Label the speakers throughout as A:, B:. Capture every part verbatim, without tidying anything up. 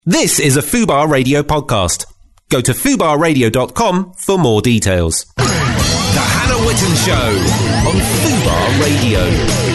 A: This is a Fubar Radio podcast. Go to fubar radio dot com for more details. The Hannah Witten Show on Fubar Radio.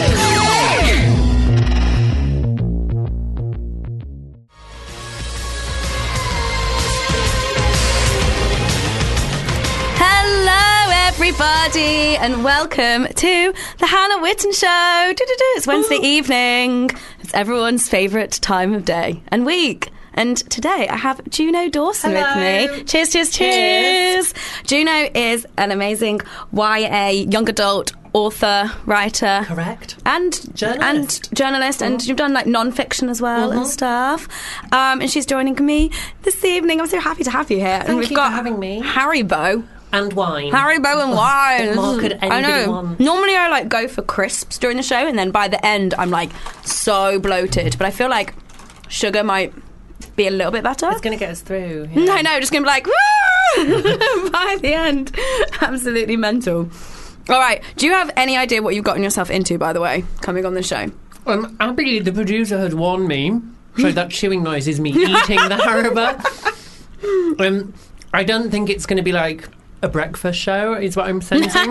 B: Hello, everybody, and welcome to the Hannah Witten Show. Do-do-do. It's Wednesday Ooh. evening. It's everyone's favourite time of day and week. And today I have Juno Dawson
C: Hello.
B: with me. Cheers, cheers, cheers, cheers. Juno is an amazing Y A young adult author, writer.
C: Correct.
B: And
C: journalist.
B: And journalist. Mm-hmm. And you've done like non-fiction as well
C: mm-hmm.
B: and stuff. Um, and she's joining me this evening. I'm so happy to have you here.
C: Thank
B: and we've
C: you
B: got
C: for having me.
B: Haribo.
C: And wine.
B: Haribo and wine.
C: What could anybody
B: I know.
C: want?
B: Normally I like go for crisps during the show, and then by the end I'm like so bloated. But I feel like sugar might be a little bit better.
C: It's going to get us through. Yeah.
B: No, no, just going to be like, woo! By the end. Absolutely mental. All right. Do you have any idea what you've gotten yourself into, by the way, coming on the show?
C: Um, happily, the producer had warned me, so that chewing noise is me eating the Haribo. Um, I don't think it's going to be like a breakfast show, is what I'm sensing.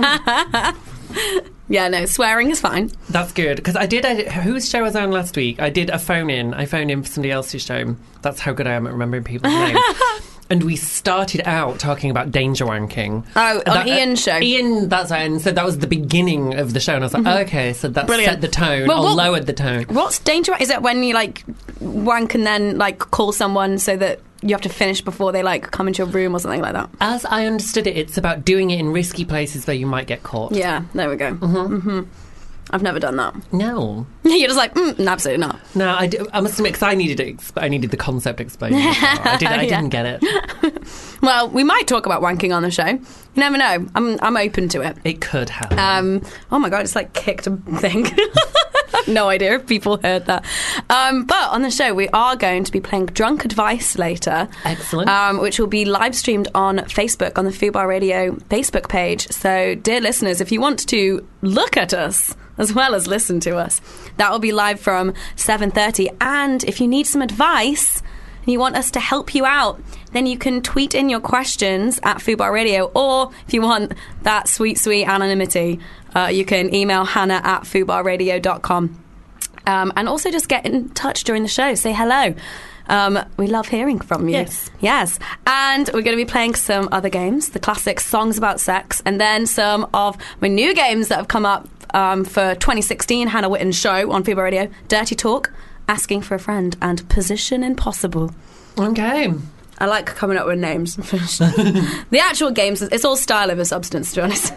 B: Yeah, no, swearing is fine.
C: That's good, because I did, I, whose show was I on last week? I did a phone-in. I phoned in for somebody else's show. That's how good I am at remembering people's names. And we started out talking about danger wanking.
B: Oh, on
C: that,
B: Ian's show.
C: Ian, that's right, and so that was the beginning of the show, and I was like, mm-hmm. okay, so that
B: Brilliant.
C: set the tone,
B: well,
C: or
B: what,
C: lowered the tone.
B: What's danger? Is it when you, like, wank and then, like, call someone so that you have to finish before they, like, come into your room or something like that?
C: As I understood it, it's about doing it in risky places where you might get caught.
B: Yeah, there we go. Mm-hmm. Mm-hmm. I've never done that.
C: No.
B: You're just like, mm, no, absolutely not.
C: No, I, do, I must admit, because I needed it, I needed the concept explained. I, did, I
B: yeah.
C: didn't get it.
B: Well, we might talk about wanking on the show. You never know. I'm I'm open to it.
C: It could happen.
B: Um, oh my God, it's like kicked a thing. No idea if people heard that. Um, but on the show, we are going to be playing Drunk Advice later.
C: Excellent.
B: Um, which will be live streamed on Facebook, on the Fubar Radio Facebook page. So, dear listeners, if you want to look at us as well as listen to us, that will be live from seven thirty. And if you need some advice and you want us to help you out, then you can tweet in your questions at Fubar Radio, or if you want that sweet, sweet anonymity, uh, you can email hannah at fubar radio dot com. Um, and also just get in touch during the show. Say hello. Um, we love hearing from you.
C: Yes.
B: Yes. And we're going to be playing some other games, the classic Songs About Sex, and then some of my new games that have come up um, for twenty sixteen Hannah Witten Show on Fubar Radio. Dirty Talk, Asking for a Friend, and Position Impossible.
C: Okay.
B: I like coming up with names. The actual games, it's all style over substance, to be honest.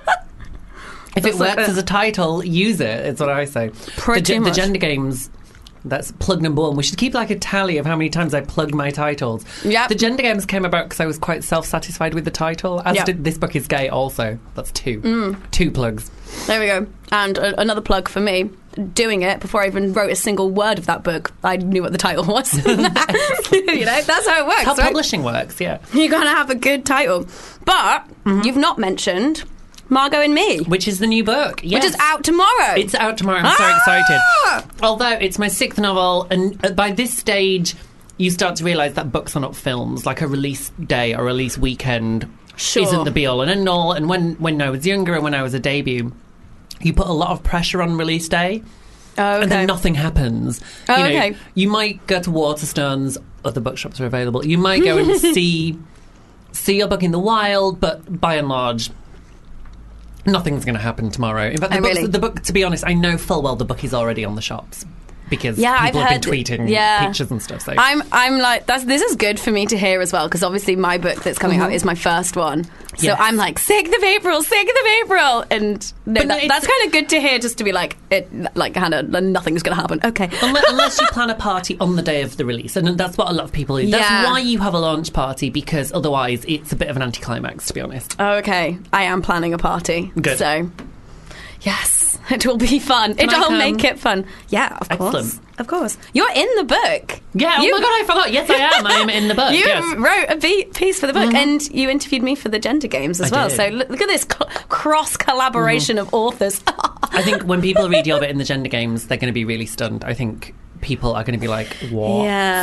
C: If
B: That's
C: it works
B: like a,
C: as a title, use it. It's what I say.
B: Pretty
C: the,
B: much.
C: The gender games, that's plug number one. We should keep like a tally of how many times I plugged my titles.
B: Yep.
C: The gender games came about because I was quite self-satisfied with the title. As
B: yep.
C: did This Book is Gay also. That's two.
B: Mm.
C: Two plugs.
B: There we go. And a, another plug for me. Doing it before I even wrote a single word of that book, I knew what the title was. You know, that's how it works.
C: How
B: right?
C: publishing works, yeah.
B: You're going to have a good title. But mm-hmm. you've not mentioned Margot and Me.
C: Which is the new book, yes.
B: Which is out tomorrow.
C: It's out tomorrow. I'm
B: ah!
C: so excited. Although it's my sixth novel, and by this stage, you start to realise that books are not films. Like a release day or release weekend
B: sure.
C: isn't the be-all and end-all. And when, when I was younger and when I was a debut, you put a lot of pressure on release day.
B: Oh, okay.
C: And then nothing happens.
B: Oh,
C: you know,
B: okay.
C: You might go to Waterstones, other bookshops are available. You might go and see see your book in the wild, but by and large, nothing's going to happen tomorrow. In fact, the,
B: oh,
C: books,
B: really?
C: the book, to be honest, I know full well the book is already on the shops. Because
B: yeah,
C: people
B: I've
C: have
B: heard,
C: been tweeting
B: yeah.
C: pictures and stuff. So.
B: I'm, I'm like, that's, this is good for me to hear as well, because obviously my book that's coming
C: mm-hmm.
B: out is my first one. So
C: yes.
B: I'm like, sixth of April, sixth of April. And no,
C: But
B: that,
C: no,
B: that's kind of good to hear, just to be like, it, like, Hannah, nothing's going to happen. Okay.
C: unless, unless you plan a party on the day of the release. And that's what a lot of people do. That's
B: yeah.
C: why you have a launch party, because otherwise it's a bit of an anticlimax, to be honest.
B: Okay. I am planning a party.
C: Good.
B: So, yes, it will be fun.
C: Can
B: It'll
C: I come?
B: make it fun. Yeah, of
C: Excellent.
B: course. Of course. You're in the book.
C: Yeah,
B: you,
C: oh my God, I forgot. Yes, I am. I am in the book.
B: You
C: yes.
B: wrote a be- piece for the book,
C: mm-hmm.
B: and you interviewed me for the gender games as
C: I
B: well.
C: did.
B: So look, look at this co- cross-collaboration mm-hmm. of authors.
C: I think when people read your bit in the gender games, they're going to be really stunned. I think people are going to be like, what?
B: Yeah.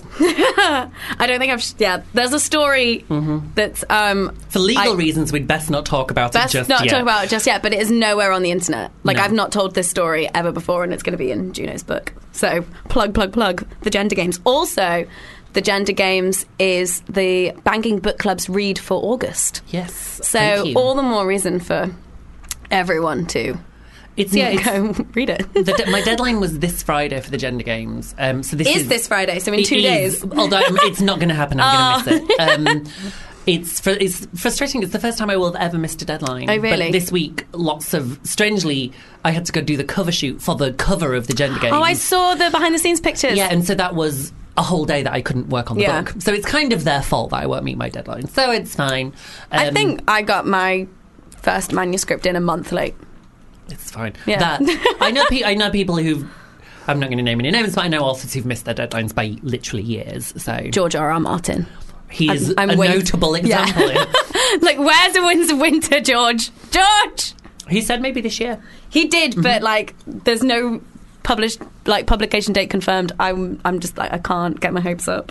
B: I don't think I've... Sh- yeah, there's a story
C: Mm-hmm.
B: that's... Um,
C: For legal
B: I-
C: reasons, we'd best not talk about
B: Best
C: it just
B: not
C: yet.
B: talk about it just yet, but it is nowhere on the internet. Like,
C: No.
B: I've not told this story ever before, and it's going to be in Juno's book. So, plug, plug, plug, the Gender Games. Also, the Gender Games is the Banking Book Club's read for August.
C: Yes.
B: So,
C: thank you.
B: all the more reason for everyone to
C: It's yeah. It's,
B: go read it.
C: the de- my deadline was this Friday for the Gender Games. Um, so this
B: is,
C: is
B: this Friday, so in
C: it
B: two
C: is,
B: days.
C: Although um, it's not going to happen, I'm
B: Oh.
C: going to miss it. Um, it's fr- it's frustrating. It's the first time I will have ever missed a deadline.
B: Oh, really?
C: But this week, lots of strangely, I had to go do the cover shoot for the cover of the Gender Games.
B: Oh, I saw the behind the scenes pictures.
C: Yeah, and so that was a whole day that I couldn't work on the
B: Yeah.
C: book. So it's kind of their fault that I won't meet my deadline. So it's fine.
B: I
C: Um,
B: think I got my first manuscript in a month late.
C: It's fine.
B: Yeah.
C: That I know. Pe- I know people who've. I'm not going to name any names, but I know authors who've missed their deadlines by literally years. So
B: George R. R. Martin.
C: he is
B: I'm- I'm
C: a
B: wait-
C: notable
B: Yeah.
C: example. here.
B: Like, where's the winds of winter, George? George!
C: He said maybe this year.
B: He did,
C: Mm-hmm.
B: but, like, there's no published, like, publication date confirmed. I'm, I'm just, like, I can't get my hopes up.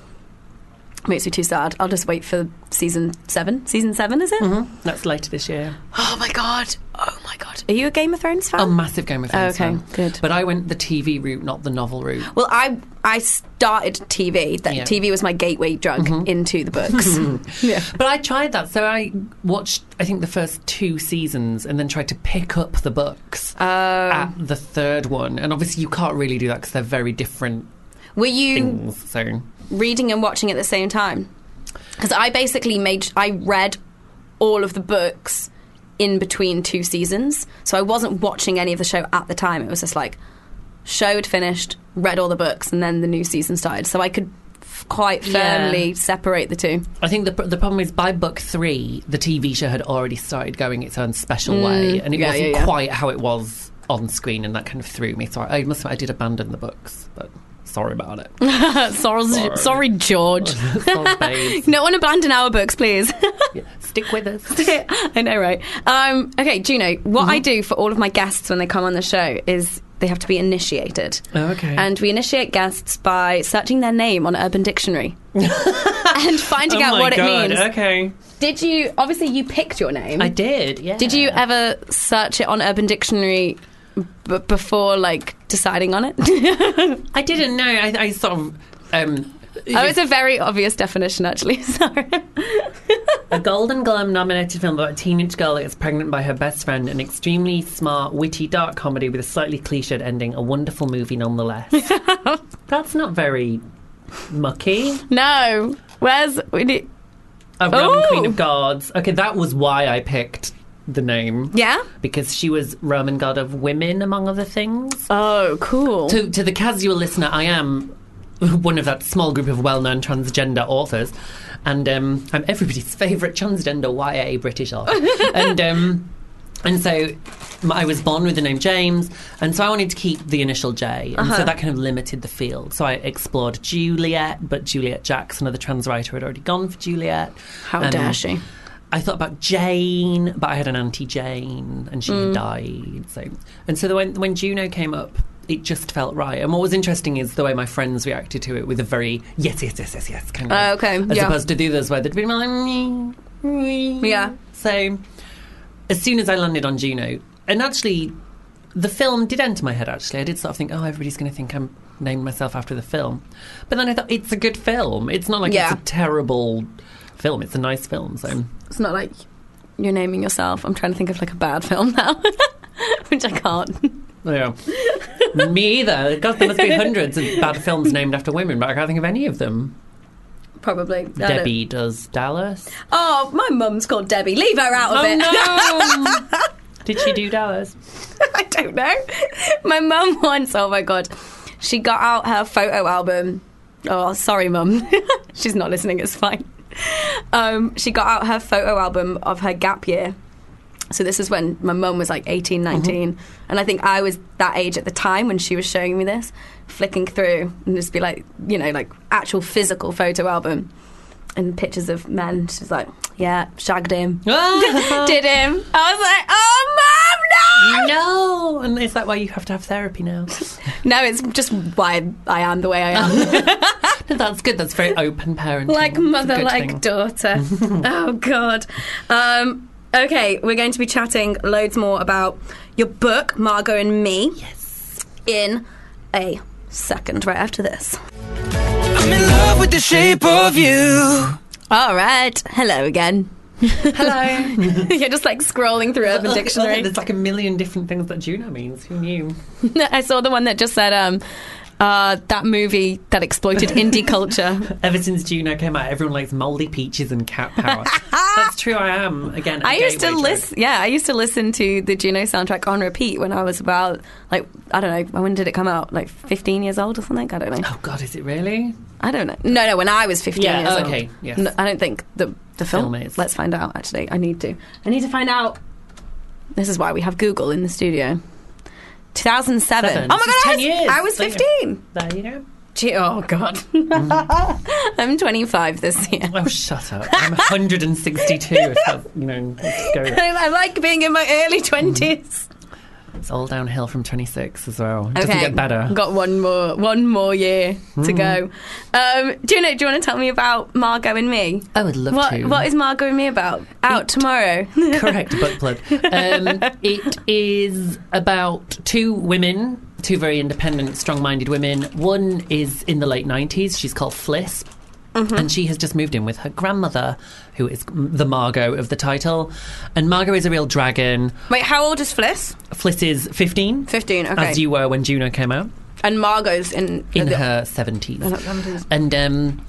B: Makes me too sad. I'll just wait for season seven. Season seven, is it?
C: Mm-hmm. That's later this year.
B: Oh, my God. Oh, my God. Are you a Game of Thrones fan?
C: A massive Game of Thrones
B: Okay,
C: fan.
B: good.
C: But I went the T V route, not the novel route.
B: Well, I I started T V. That
C: Yeah.
B: T V was my gateway drug into the books. yeah.
C: But I tried that. So I watched, I think, the first two seasons and then tried to pick up the books
B: Oh.
C: at the third one. And obviously you can't really do that because they're very different
B: Were you
C: things. So
B: reading and watching at the same time? Because I basically made... I read all of the books in between two seasons. So I wasn't watching any of the show at the time. It was just like, show had finished, read all the books, and then the new season started. So I could f- quite firmly
C: Yeah.
B: separate the two.
C: I think the the problem is by book three, the T V show had already started going its own special way, and it
B: yeah,
C: wasn't
B: yeah, yeah.
C: quite how it was on screen, and that kind of threw me. So I must admit, I did abandon the books, but sorry about it.
B: sorry,
C: Sorry.
B: sorry, George.
C: Sorry, babes.
B: No one abandon our books, please.
C: Yeah, stick with us.
B: I know, right? Um, okay, Juno, what
C: Mm-hmm.
B: I do for all of my guests when they come on the show is they have to be initiated.
C: Oh, okay.
B: And we initiate guests by searching their name on Urban Dictionary and finding
C: Oh
B: out
C: my
B: what
C: God,
B: it means.
C: Okay,
B: Did you, obviously, you picked your name.
C: I did. Yeah.
B: Did you ever search it on Urban Dictionary b- before, like, deciding on it?
C: I didn't know. I, I sort of. Um,
B: Oh, it's a very obvious definition, actually. Sorry.
C: A Golden Globe nominated film about a teenage girl that gets pregnant by her best friend, an extremely smart, witty, dark comedy with a slightly cliched ending, a wonderful movie nonetheless. That's not very mucky.
B: No. Where's... We need,
C: A Roman
B: Oh.
C: Queen of Gods. Okay, that was why I picked the name.
B: yeah?
C: Because she was Roman god of women, among other things.
B: Oh, cool.
C: To, to the casual listener, I am one of that small group of well-known transgender authors, and um, I'm everybody's favourite transgender Y A British author. and um, and so m- I was born with the name James, and so I wanted to keep the initial J, and so that kind of limited the field. So I explored Juliet, but Juliet Jackson, another trans writer, had already gone for Juliet.
B: How
C: Um,
B: dare she?
C: I thought about Jane, but I had an Auntie Jane, and she
B: Mm.
C: had died. So, and so the, when when Juno came up, it just felt right. And what was interesting is the way my friends reacted to it with a very yes, yes, yes, yes, yes kind of.
B: Oh, okay,
C: As
B: yeah.
C: opposed to the others where they'd been like, me, me.
B: Yeah.
C: So, as soon as I landed on Juno, and actually, the film did enter my head. Actually, I did sort of think, oh, everybody's going to think I'm named myself after the film. But then I thought it's a good film. It's not like
B: Yeah.
C: it's a terrible film. It's a nice film. So.
B: It's not like you're naming yourself. I'm trying to think of like a bad film now, which I can't.
C: Yeah. Me either. God, there must be hundreds of bad films named after women, but I can't think of any of them.
B: Probably. I don't-
C: Debbie does Dallas.
B: Oh, my mum's called Debbie. Leave her out of it.
C: no! Did she do Dallas?
B: I don't know. My mum once, oh my God, she got out her photo album. Oh, sorry, mum. She's not listening, it's fine. Um, she got out her photo album of her gap year. So this is when my mum was like eighteen, nineteen. Mm-hmm. And I think I was that age at the time when she was showing me this, flicking through and just be like, you know, like actual physical photo album and pictures of men. She's like, yeah, shagged him. Did him. I was like, oh, mum, no!
C: No! And is that why you have to have therapy now?
B: No, it's just why I am the way I am.
C: That's good. That's very open parenting.
B: Like
C: That's a
B: mother,
C: good
B: like
C: thing.
B: daughter. Oh, God. Um, okay, we're going to be chatting loads more about your book, Margot and Me.
C: Yes.
B: In a second, right after this.
D: I'm in love with the shape of you.
B: All right. Hello again.
C: Hello.
B: You're just like scrolling through Urban Dictionary.
C: There's like a million different things that Juno means. Who knew?
B: I saw the one that just said um, uh, that movie that exploited indie culture.
C: Ever since Juno came out, everyone likes mouldy peaches and cat power. That's true. I am again. a
B: I used to
C: gateway drug.
B: listen. Yeah, I used to listen to the Juno soundtrack on repeat when I was about like I don't know when did it come out? Like fifteen years old or something? I don't know.
C: Oh God, is it really?
B: I don't know. No, no, when I was fifteen
C: Yeah,
B: years
C: okay,
B: old.
C: yes.
B: No, I don't think the the film.
C: Film is.
B: Let's find out. Actually, I need to. I need to find out. This is why we have Google in the studio. two thousand seven.
C: Seven.
B: Oh my
C: This is
B: god, I
C: ten
B: was,
C: years.
B: I was
C: There you go.
B: fifteen.
C: There you go.
B: Gee, oh god, I'm twenty-five this year.
C: Oh, shut up. I'm one hundred sixty-two. If that's, you know, let's go.
B: I like being in my early twenties.
C: It's all downhill from twenty-six as well. It doesn't get better.
B: Got one more, one more year to go. Um, do you know? Do you want to tell me about Margot and Me?
C: I would love
B: What
C: to.
B: What is Margot and Me about? Out tomorrow.
C: Correct, book plug. Um, it is about two women, two very independent, strong-minded women. One is in the late nineties. She's called Fliss. Mm-hmm. And she has just moved in with her grandmother, who is the Margot of the title. And Margot is a real dragon.
B: Wait, how old is Fliss?
C: Fliss is fifteen.
B: Fifteen. Okay.
C: As you were when Juno came out.
B: And Margot's in
C: In
B: the,
C: her seventies.
B: in her seventies.
C: And um,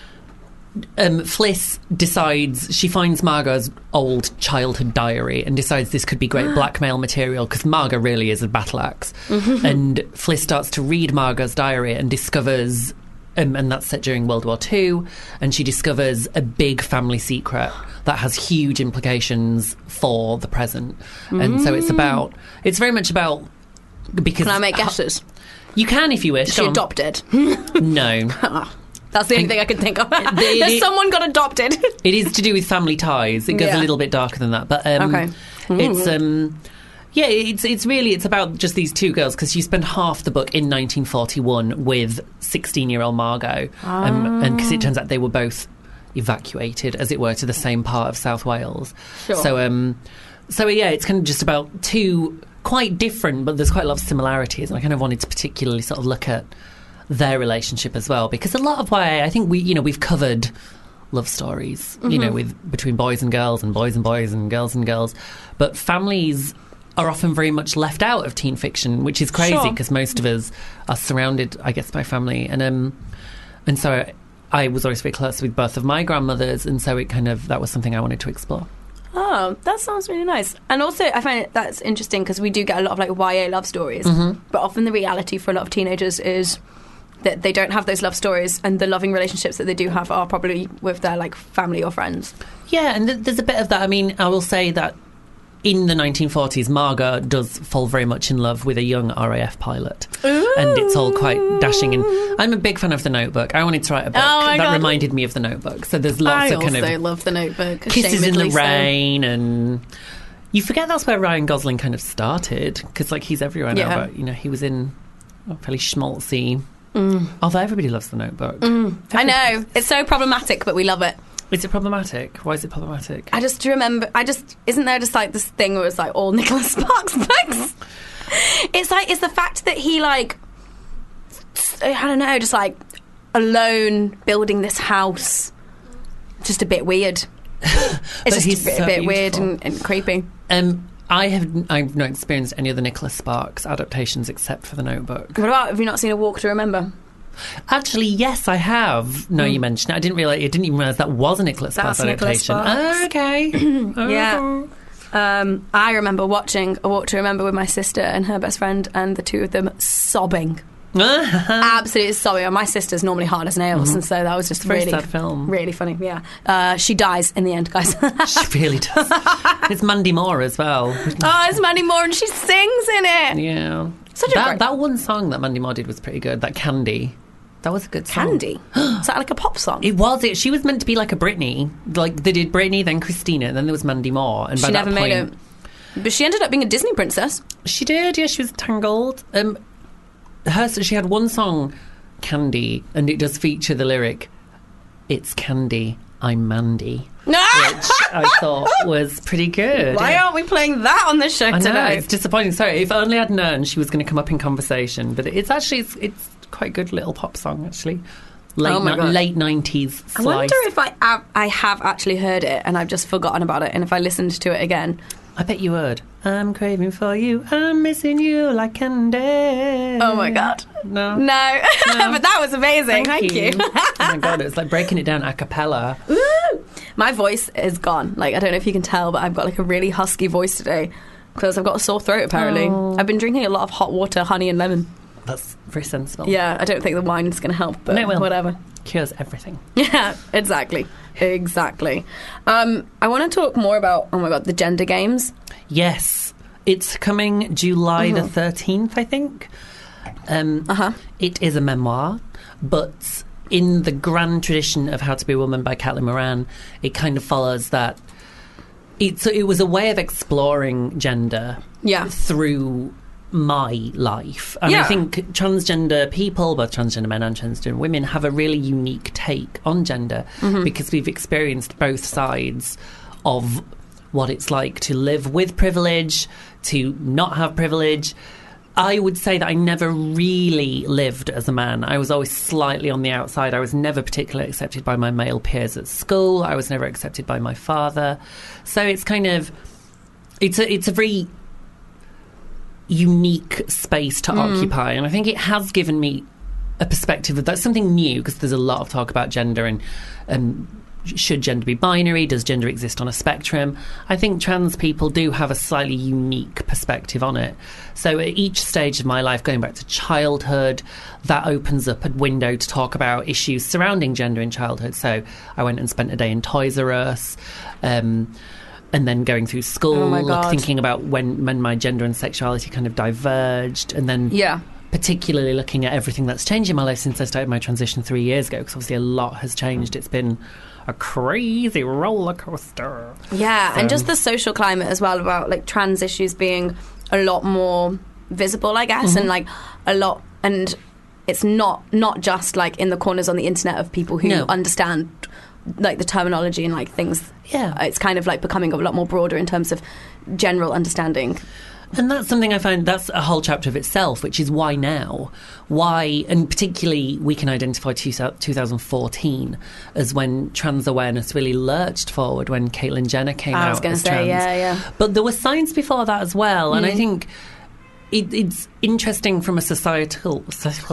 C: um, Fliss decides, she finds Margot's old childhood diary and decides this could be great blackmail material because Margot really is a battle axe. Mm-hmm. And Fliss starts to read Margot's diary and discovers, um, and that's set during World War Two, and she discovers a big family secret that has huge implications for the present. Mm. And so it's about, it's very much about, because...
B: Can I make guesses?
C: You can if you wish.
B: Is she
C: Go on.
B: adopted?
C: No.
B: That's the only thing I can think of.
C: the-
B: There's someone got adopted.
C: It is to do with family ties. It goes
B: Yeah.
C: a little bit darker than that, but um,
B: Okay.
C: it's um, yeah, it's it's really it's about just these two girls because you spend half the book in nineteen forty-one with sixteen-year-old Margot, um, and because it turns out they were both evacuated, as it were, to the same part of South Wales.
B: Sure.
C: So um, so yeah, it's kind of just about two quite different, but there's quite a lot of similarities, and I kind of wanted to particularly sort of look at their relationship as well, because a lot of why I think we, you know, we've covered love stories, mm-hmm. you know, with between boys and girls and boys and boys and girls and girls, but families are often very much left out of teen fiction, which is crazy because sure. most of us are surrounded, I guess, by family, and um, and so I, I was always very close with both of my grandmothers, and so it kind of that was something I wanted to explore.
B: Oh, that sounds really nice. And also, I find it, that's interesting because we do get a lot of like Y A love stories,
C: mm-hmm.
B: but often the reality for a lot of teenagers is that they don't have those love stories, and the loving relationships that they do have are probably with their like family or friends.
C: Yeah, and th- there's a bit of that. I mean, I will say that in the nineteen forties, Margot does fall very much in love with a young R A F pilot.
B: Ooh.
C: And it's all quite dashing. And I'm a big fan of The Notebook. I wanted to write a book
B: oh my
C: that
B: God.
C: reminded me of The Notebook. So there's lots
B: I
C: of kind
B: also
C: of
B: love The Notebook.
C: kisses in the
B: so.
C: rain, and you forget that's where Ryan Gosling kind of started, because like he's everywhere now.
B: Yeah.
C: But you know, he was in a fairly schmaltzy.
B: Mm.
C: Although everybody loves The Notebook.
B: Mm. I know it's so problematic, but we love it.
C: Is it problematic? Why is it problematic?
B: I just remember, I just, isn't there just like this thing where it's like all Nicholas Sparks books? It's like, it's the fact that he like, I don't know, just like alone building this house. Just a bit weird. It's just
C: he's
B: a bit,
C: so
B: a bit weird
C: beautiful.
B: and, and creepy.
C: Um, I have I've not experienced any of the Nicholas Sparks adaptations except for The Notebook.
B: What about, have you not seen A Walk to Remember?
C: Actually, yes, I have. No,
B: Mm.
C: you mentioned it. I didn't realise. I didn't even realise that was a Nicholas Sparks
B: That's Nicholas
C: adaptation.
B: Sparks.
C: Oh, okay.
B: Yeah. Um, I remember watching A Walk to Remember with my sister and her best friend, and the two of them sobbing. Absolutely sobbing. And my sister's normally hard as nails, mm-hmm. and so that was just
C: Very
B: really
C: sad film.
B: Really funny, yeah. Uh, she dies in the end, guys.
C: She really does. It's Mandy Moore as well.
B: Oh, it's Mandy Moore, and she sings in it.
C: Yeah.
B: Such a
C: that,
B: great...
C: that one song that Mandy Moore did was pretty good. That Candy. That was a good song.
B: Candy? Is that like a pop song?
C: It was. It. She was meant to be like a Britney. Like they did Britney, then Christina, and then there was Mandy Moore. And by
B: she
C: that
B: never made
C: point,
B: it. But she ended up being a Disney princess.
C: She did. Yeah, she was Tangled. Um, her. She had one song Candy, and it does feature the lyric, "It's Candy, I'm Mandy,"
B: No!
C: which I thought was pretty good.
B: Why aren't we playing that on the show
C: I know,
B: today?
C: it's disappointing. Sorry, if only I'd known she was going to come up in conversation. But it's actually, it's, it's quite a good little pop song, actually. Late,
B: Oh my
C: ni-
B: God.
C: late nineties
B: I
C: slice.
B: wonder if I have, I have actually heard it and I've just forgotten about it, and if I listened to it again.
C: I bet you would. I'm craving for you, I'm missing you like candy.
B: Oh my God.
C: No.
B: No, but that was amazing. Thank, you.
C: oh my God, it's like breaking it down a cappella.
B: Woo! My voice is gone. Like, I don't know if you can tell, but I've got like a really husky voice today because I've got a sore throat apparently.
C: Oh.
B: I've been drinking a lot of hot water, honey and lemon.
C: That's very sensible.
B: Yeah, I don't think the wine is going to help, but
C: No, it will.
B: whatever.
C: Cures everything.
B: Yeah, exactly. Exactly. Um, I want to talk more about, oh my God, the gender games.
C: Yes. It's coming July
B: Mm-hmm.
C: the thirteenth, I think. Um,
B: Uh-huh.
C: It is a memoir, but in the grand tradition of How to Be a Woman by Caitlin Moran, it kind of follows that. It, so it was a way of exploring gender
B: Yeah.
C: through my life. And I
B: Yeah.
C: think transgender people, both transgender men and transgender women, have a really unique take on gender
B: Mm-hmm.
C: because we've experienced both sides of what it's like to live with privilege, to not have privilege. I would say that I never really lived as a man. I was always slightly on the outside. I was never particularly accepted by my male peers at school. I was never accepted by my father. So it's kind of, it's a, it's a very unique space to occupy, and I think it has given me a perspective of that's something new, because there's a lot of talk about gender and um, should gender be binary, does gender exist on a spectrum. I think trans people do have a slightly unique perspective on it. So at each stage of my life, going back to childhood, that opens up a window to talk about issues surrounding gender in childhood. So I went and spent a day in Toys R Us, um and then going through school,
B: Oh my God.
C: thinking about when, when my gender and sexuality kind of diverged, and then
B: Yeah.
C: particularly looking at everything that's changed in my life since I started my transition three years ago, because obviously a lot has changed. It's been a crazy roller coaster.
B: Yeah, and
C: So-
B: just the social climate as well, about like trans issues being a lot more visible, I guess,
C: Mm-hmm.
B: and like a lot, and it's not not just like in the corners on the internet of people who
C: No.
B: understand like the terminology and like things.
C: Yeah.
B: It's kind of like becoming a lot more broader in terms of general understanding.
C: And that's something I find, that's a whole chapter of itself, which is why now? Why, and particularly we can identify two thousand fourteen as when trans awareness really lurched forward, when Caitlyn Jenner came
B: I
C: out
B: was going to
C: as
B: say,
C: trans.
B: yeah, yeah.
C: But there were signs before that as well, and I
B: Mm.
C: think it, it's interesting from a societal...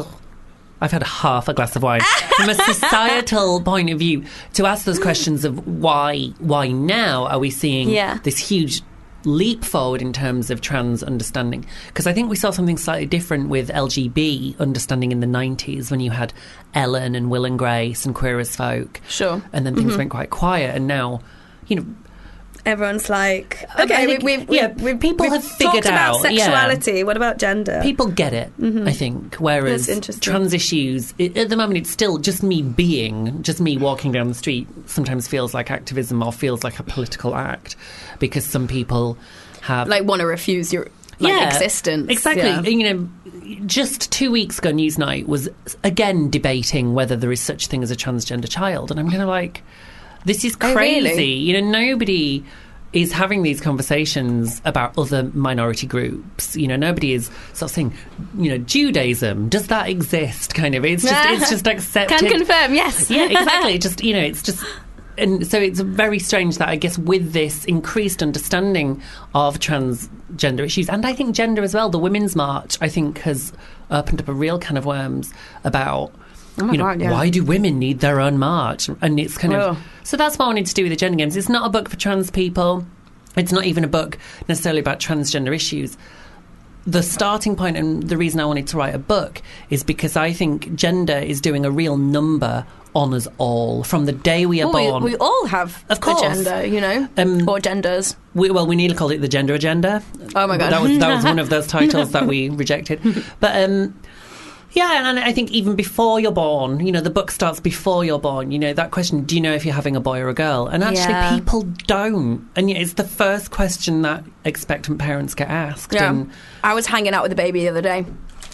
C: I've had half a glass of wine. From a societal point of view, to ask those questions of why why now are we seeing
B: Yeah.
C: this huge leap forward in terms of trans understanding? Because I think we saw something slightly different with L G B understanding in the nineties, when you had Ellen and Will and Grace and Queer as Folk.
B: Sure.
C: And then things went quite quiet, and now, you know...
B: Everyone's like,
C: I
B: okay,
C: think-
B: we, we've,
C: yeah,
B: we've,
C: people
B: we've
C: have figured
B: talked about
C: out, yeah.
B: sexuality. What about gender?
C: People get it, I think, whereas
B: That's interesting.
C: trans issues, i at the moment, it's still just me being, just me walking down the street sometimes feels like activism or feels like a political act, because some people have...
B: like want to refuse your like
C: Yeah,
B: existence.
C: Exactly.
B: Yeah.
C: You know, just two weeks ago, Newsnight was again debating whether there is such thing as a transgender child, and I'm kind of like, this is
B: Oh,
C: crazy.
B: really?
C: You know, nobody is having these conversations about other minority groups. You know, nobody is sort of saying, you know, Judaism, does that exist? Kind of. It's just, it's just accepted.
B: Can confirm, yes.
C: Yeah, exactly. Just, you know, it's just... And so it's very strange that, I guess, with this increased understanding of transgender issues, and I think gender as well, the Women's March, I think, has opened up a real can of worms about,
B: Oh my
C: you know,
B: God, yeah.
C: why do women need their own march? And it's kind
B: Oh.
C: of... So that's what I wanted to do with the Gender Games. It's not a book for trans people. It's not even a book necessarily about transgender issues. The starting point and the reason I wanted to write a book is because I think gender is doing a real number on us all from the day we are
B: Well,
C: born.
B: we, we all have
C: Of course.
B: a gender, you know,
C: Um,
B: or genders.
C: We, well, we nearly called it the Gender Agenda.
B: Oh my God.
C: That was that was one of those titles that we rejected. But um, yeah, and I think even before you're born, you know, the book starts before you're born. You know, that question: do you know if you're having a boy or a girl? And actually,
B: Yeah.
C: people don't. And yet it's the first question that expectant parents get asked.
B: Yeah.
C: And
B: I was hanging out with the baby the other day.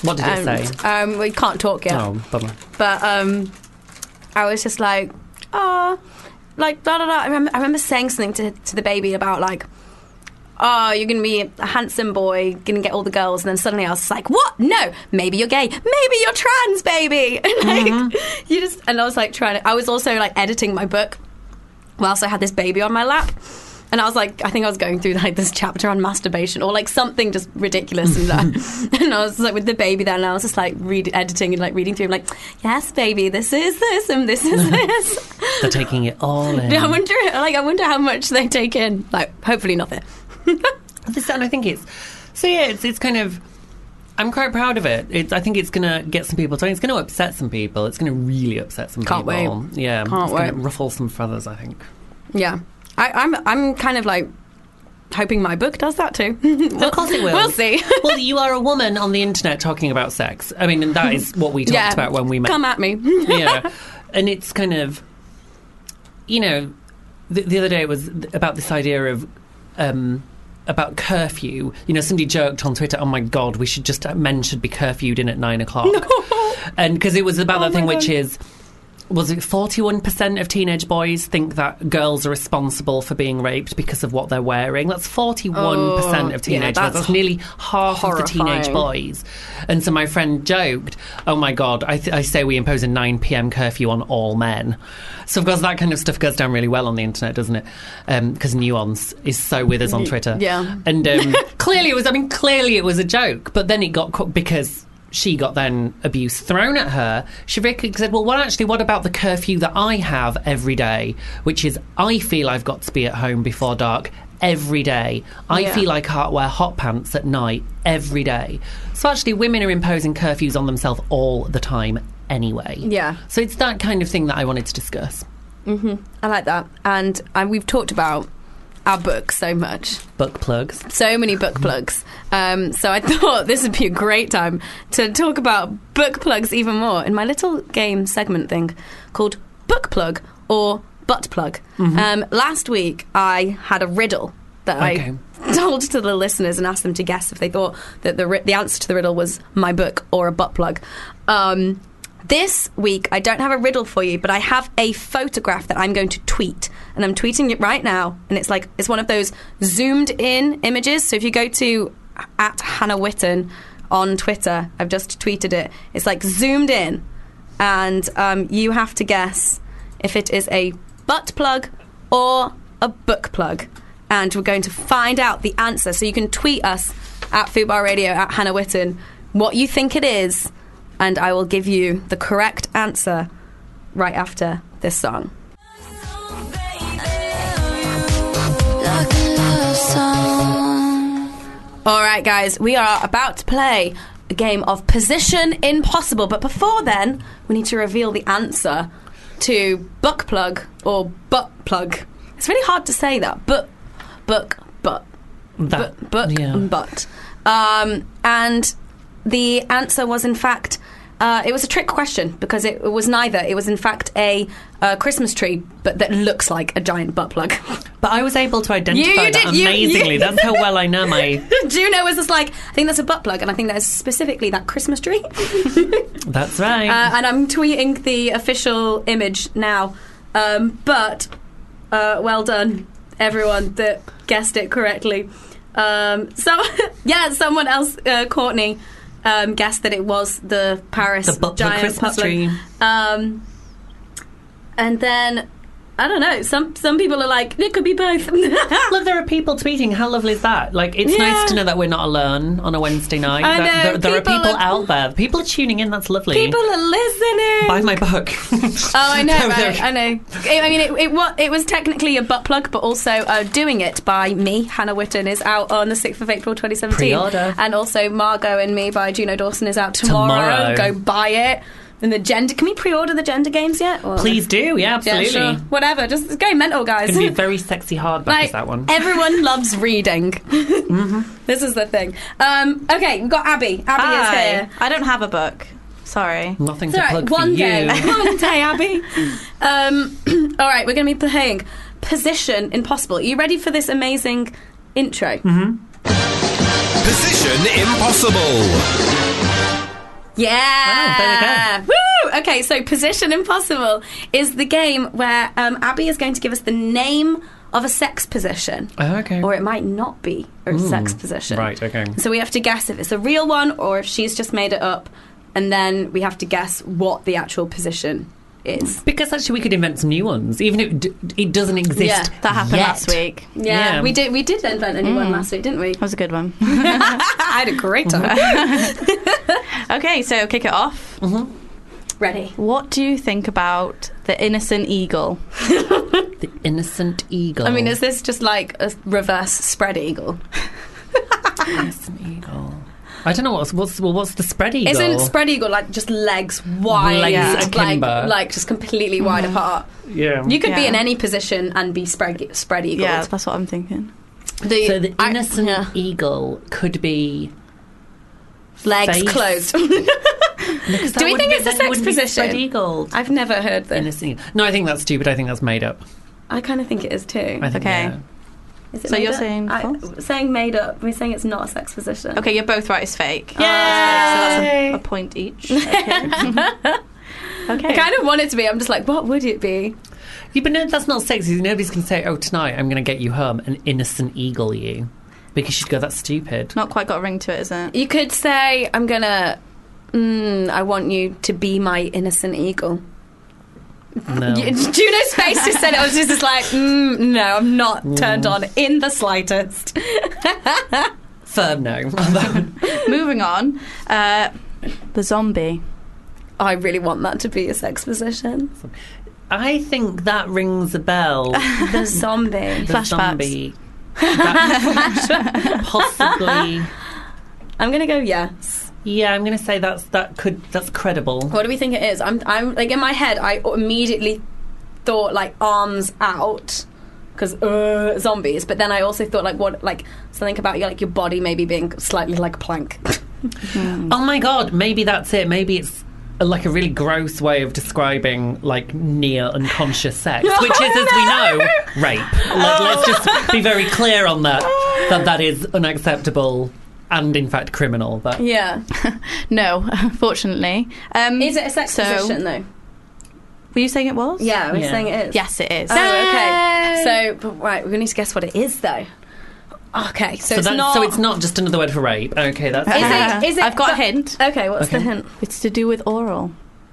C: What did it
B: and,
C: say?
B: Um, we can't talk yet.
C: Oh, bummer.
B: But um, I was just like, oh, like, blah, blah, blah. I remember, I remember saying something to, to the baby about, like, oh, you're going to be a handsome boy, going to get all the girls. And then suddenly I was like, what? No, maybe you're gay. Maybe you're trans, baby. And, like, mm-hmm. you just, and I was, like, trying to, I was also, like, editing my book whilst I had this baby on my lap. And I was like, I think I was going through like this chapter on masturbation or like something just ridiculous. And, uh, and I was like with the baby there, and I was just like read, editing and like reading through. I'm like, yes, baby, this is this and this is this.
C: They're taking it all in.
B: I wonder, like, I wonder how much they take in. Like, hopefully nothing.
C: This, and I think it's so. Yeah, it's it's kind of. I'm quite proud of it. It's, I think it's going to get some people talking. It's going to upset some people. It's going to really upset some
B: Can't
C: people.
B: wait.
C: Yeah,
B: Can't
C: it's
B: wait.
C: going to ruffle some feathers, I think.
B: Yeah. I, I'm I'm kind of like hoping my book does that too.
C: Of course it will.
B: We'll see.
C: Well, you are a woman on the internet talking about sex. I mean, and that is what we talked
B: yeah,
C: about when we met.
B: Come at me.
C: Yeah. And it's kind of, you know, the, the other day it was about this idea of, um, about curfew. You know, somebody joked on Twitter, oh my God, we should just, men should be curfewed in at nine o'clock.
B: No.
C: And because it was about
B: Oh
C: that thing
B: my
C: which
B: God.
C: is, was it forty-one percent of teenage boys think that girls are responsible for being raped because of what they're wearing? That's forty-one percent
B: Oh,
C: of teenage
B: yeah,
C: boys.
B: that's
C: That's nearly half of the teenage
B: horrifying.
C: boys. And so my friend joked, oh my God, I, th- I say we impose a nine p.m. curfew on all men. So of course that kind of stuff goes down really well on the internet, doesn't it? Because Nuance is so with us on Twitter.
B: Yeah.
C: And um, clearly it was, I mean, clearly it was a joke, but then it got, co- because she got then abuse thrown at her. She said, well, what actually, what about the curfew that I have every day, which is I feel I've got to be at home before dark every day. I
B: Yeah.
C: feel I can't wear hot pants at night every day. So actually women are imposing curfews on themselves all the time anyway.
B: Yeah.
C: So it's that kind of thing that I wanted to discuss.
B: Mm-hmm. I like that. And uh, we've talked about our book so much.
C: Book plugs.
B: So many book plugs. Um, so I thought this would be a great time to talk about book plugs even more in my little game segment thing called Book Plug or Butt Plug.
C: Mm-hmm.
B: Um, last week I had a riddle that
C: Okay.
B: I told to the listeners and asked them to guess if they thought that the ri- the answer to the riddle was my book or a butt plug. Um, this week I don't have a riddle for you, but I have a photograph that I'm going to tweet, and I'm tweeting it right now. And it's like it's one of those zoomed in images. So if you go to at Hannah Witten on Twitter, I've just tweeted it. It's like zoomed in, and um, you have to guess if it is a butt plug or a book plug. And we're going to find out the answer. So you can tweet us at Fubar Radio, at Hannah Witten, what you think it is, and I will give you the correct answer right after this song. All right, guys, we are about to play a game of Position Impossible. But before then, we need to reveal the answer to book plug or butt plug. It's really hard to say that. But, book, butt.
C: That,
B: Bu- book
C: yeah.
B: and butt. Um, and the answer was, in fact, uh, it was a trick question because it, it was neither. It was, in fact, a uh, Christmas tree, but that looks like a giant butt plug.
C: But I was able to identify
B: You- you
C: that
B: did- you-
C: amazingly.
B: you-
C: That's how well I know my...
B: Juno was just like, I think that's a butt plug, and I think that is specifically that Christmas tree.
C: That's right.
B: Uh, and I'm tweeting the official image now. Um, but uh, well done, everyone that guessed it correctly. Um, so, yeah, someone else, uh, Courtney, um, guessed that it was the Paris
C: The butt plug
B: giant
C: Christmas
B: butt plug.
C: tree.
B: Um, and then, I don't know, some some people are like, it could be both.
C: Look, there are people tweeting. How lovely is that? Like, it's
B: Yeah.
C: nice to know that we're not alone on a Wednesday night.
B: I
C: That-
B: know,
C: there, there are
B: people
C: people
B: are-
C: out there. People are tuning in. That's lovely.
B: People are listening.
C: Buy my book.
B: Oh, I know,
C: There-
B: right? I know. I I mean, it, it, wa- it was technically a butt plug, but also uh, Doing It by me, Hannah Witten, is out on the sixth of April twenty seventeen.
C: Pre-order.
B: And also Margot and Me by Juno Dawson is out tomorrow.
C: Tomorrow.
B: Go buy it. And the gender... Can we pre-order the gender games yet? Or-
C: Please do. Yeah,
B: Yeah,
C: absolutely.
B: sure. Whatever. Just it's going mental, guys.
C: It's going to be a very sexy hardback,
B: Like,
C: is that one?
B: everyone loves reading.
C: Mm-hmm.
B: This is the thing. Um, okay, we've got Abby. Abby is
E: Hi.
B: here.
E: I don't have a book. Sorry.
C: Nothing
B: It's
C: to
B: all right,
C: plug
B: one
C: for
B: day.
C: you.
B: One day, Abby. Um, all right, we're going to be playing Position Impossible. Are you ready for this amazing intro?
C: Mm-hmm.
A: Position Impossible.
B: Yeah.
C: Oh, there we
B: Woo! Okay, so Position Impossible is the game where um, Abby is going to give us the name of a sex position.
C: Oh, okay.
B: Or it might not be a sex position.
C: Right, okay.
B: So we have to guess if it's a real one or if she's just made it up, and then we have to guess what the actual position is.
C: Because actually we could invent some new ones, even if it, d- it doesn't exist.
B: Yeah,
E: That happened
C: yet.
E: last week.
B: Yeah,
C: Yeah.
B: we did. We did invent a new one last week, didn't we?
E: That was a good one.
B: I had a great time.
E: Okay, so kick it off.
B: Ready?
E: What do you think about the innocent eagle?
C: The innocent eagle.
B: I mean, is this just like a reverse spread eagle?
C: innocent eagle? I don't know what's what's well, what's the spread eagle?
B: Isn't spread eagle like just legs wide,
C: Legs
B: like
C: akimbo.
B: like just completely wide apart?
C: Yeah.
B: You could be
E: Yeah.
B: in any position and be spread spread eagle.
E: Yeah, that's what I'm thinking.
B: The,
C: So the
B: I-
C: innocent
B: yeah.
C: eagle could be
B: legs
C: face.
B: closed.
C: Do
B: Do we think it's a sex position?
C: Spread eagle.
B: I've never heard this.
C: Innocent eagle. No, I think that's stupid. I think that's made up.
B: I kind of think it is too.
C: I think,
E: Okay.
C: yeah.
B: Is it
E: So
B: made
E: you're
B: up?
E: saying
B: I,
E: false?
B: saying made up. We're saying it's not a sex position.
E: Okay, you're both right. It's fake.
B: Yay!
E: So that's a, a point each. Okay.
B: I
E: okay.
B: kind of want it to be. I'm just like, what would it be?
C: Yeah, but no, that's not sexy. Nobody's going to say, "Oh, tonight I'm going to get you home and innocent eagle you," because she'd go, "That's stupid."
E: Not quite got a ring to it, is it?
B: You could say, I'm gonna. Mm, I want you to be my innocent eagle.
C: No.
B: You- Juno's face just said it. I was just, just like, mm, no, I'm not turned on in the slightest.
C: Firm no.
E: Moving on. Uh, the zombie.
B: I really want that to be a sex position.
C: I think that rings a bell.
B: The zombie.
C: The
E: Flashbacks.
C: zombie. That- possibly.
B: I'm gonna go yes.
C: Yeah, I'm going to say that's that could that's credible.
B: What do we think it is? I'm, I'm like in my head. I immediately thought like arms out because uh, zombies. But then I also thought like what like something about your like your body maybe being slightly like a plank.
C: Oh my god, maybe that's it. Maybe it's a, like a really gross way of describing like near unconscious sex,
B: Oh,
C: which is, as we
B: no!
C: know, rape. Like, let's just be very clear on that. That that is unacceptable. And in fact criminal, but
B: Yeah.
E: No, fortunately. Um,
B: Is it a sex
E: so-
B: position though?
E: Were you saying it was?
B: Yeah, we're
C: Yeah.
B: saying it is.
E: Yes, it is.
B: Oh, okay. So, but, right, we need to guess what it is, though. Okay, so,
C: so,
B: it's
C: that,
B: not.
C: so it's not just another word for rape. Okay, that's
B: Is it? Is it?
E: I've got a
B: but-
E: hint.
B: Okay, what's
C: Okay.
B: the hint?
E: It's to do with oral.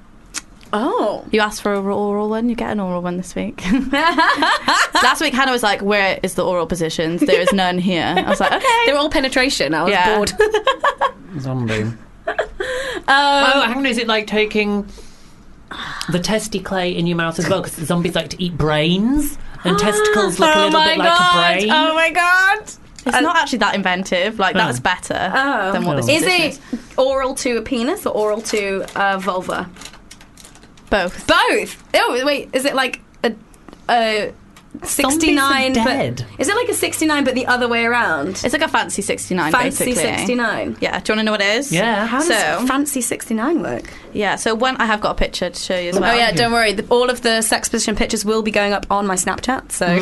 B: Oh,
E: You asked for an oral one, you get an oral one this week. Last week, Hannah was like, where is the oral positions? There is none here. I was like, okay.
B: they're all penetration. I was
E: Yeah.
B: bored.
C: zombie.
B: Um,
C: Oh, hang on, is it like taking the testicles in your mouth as well? Because zombies like to eat brains, and testicles look a
B: oh
C: little
B: my
C: bit like
B: god!
C: a brain.
B: Oh my god!
E: It's not actually that inventive. Like, that's
C: Oh.
E: better
B: Oh.
E: than what this
B: Is
E: position
B: it oral to a penis or oral to a vulva?
E: Both.
B: Both. Oh wait, is it like a a sixty-nine?
C: Zombies are dead.
B: But is it like a sixty-nine but the other way around?
E: It's like a fancy sixty-nine,
B: Fancy
E: basically.
B: sixty-nine.
E: Yeah, do you want to know what it is?
C: Yeah.
B: How does
E: So-
B: fancy sixty-nine work?
E: Yeah, so when I have got a picture to show you as well.
B: Oh yeah, don't worry. The, all of the sex position pictures will be going up on my Snapchat. So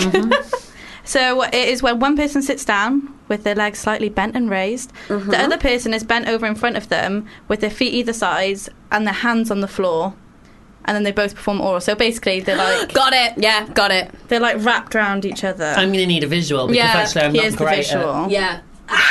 E: So it is when one person sits down with their legs slightly bent and raised.
B: Mm-hmm.
E: The other person is bent over in front of them with their feet either sides and their hands on the floor. And then they both perform oral. So basically, they're like
B: got it. Yeah, got it.
E: they're like wrapped around each other.
C: I'm going to need a visual because
B: Yeah,
C: actually I'm
E: Here's
C: not
E: the
C: great
E: visual.
C: at...
B: Yeah.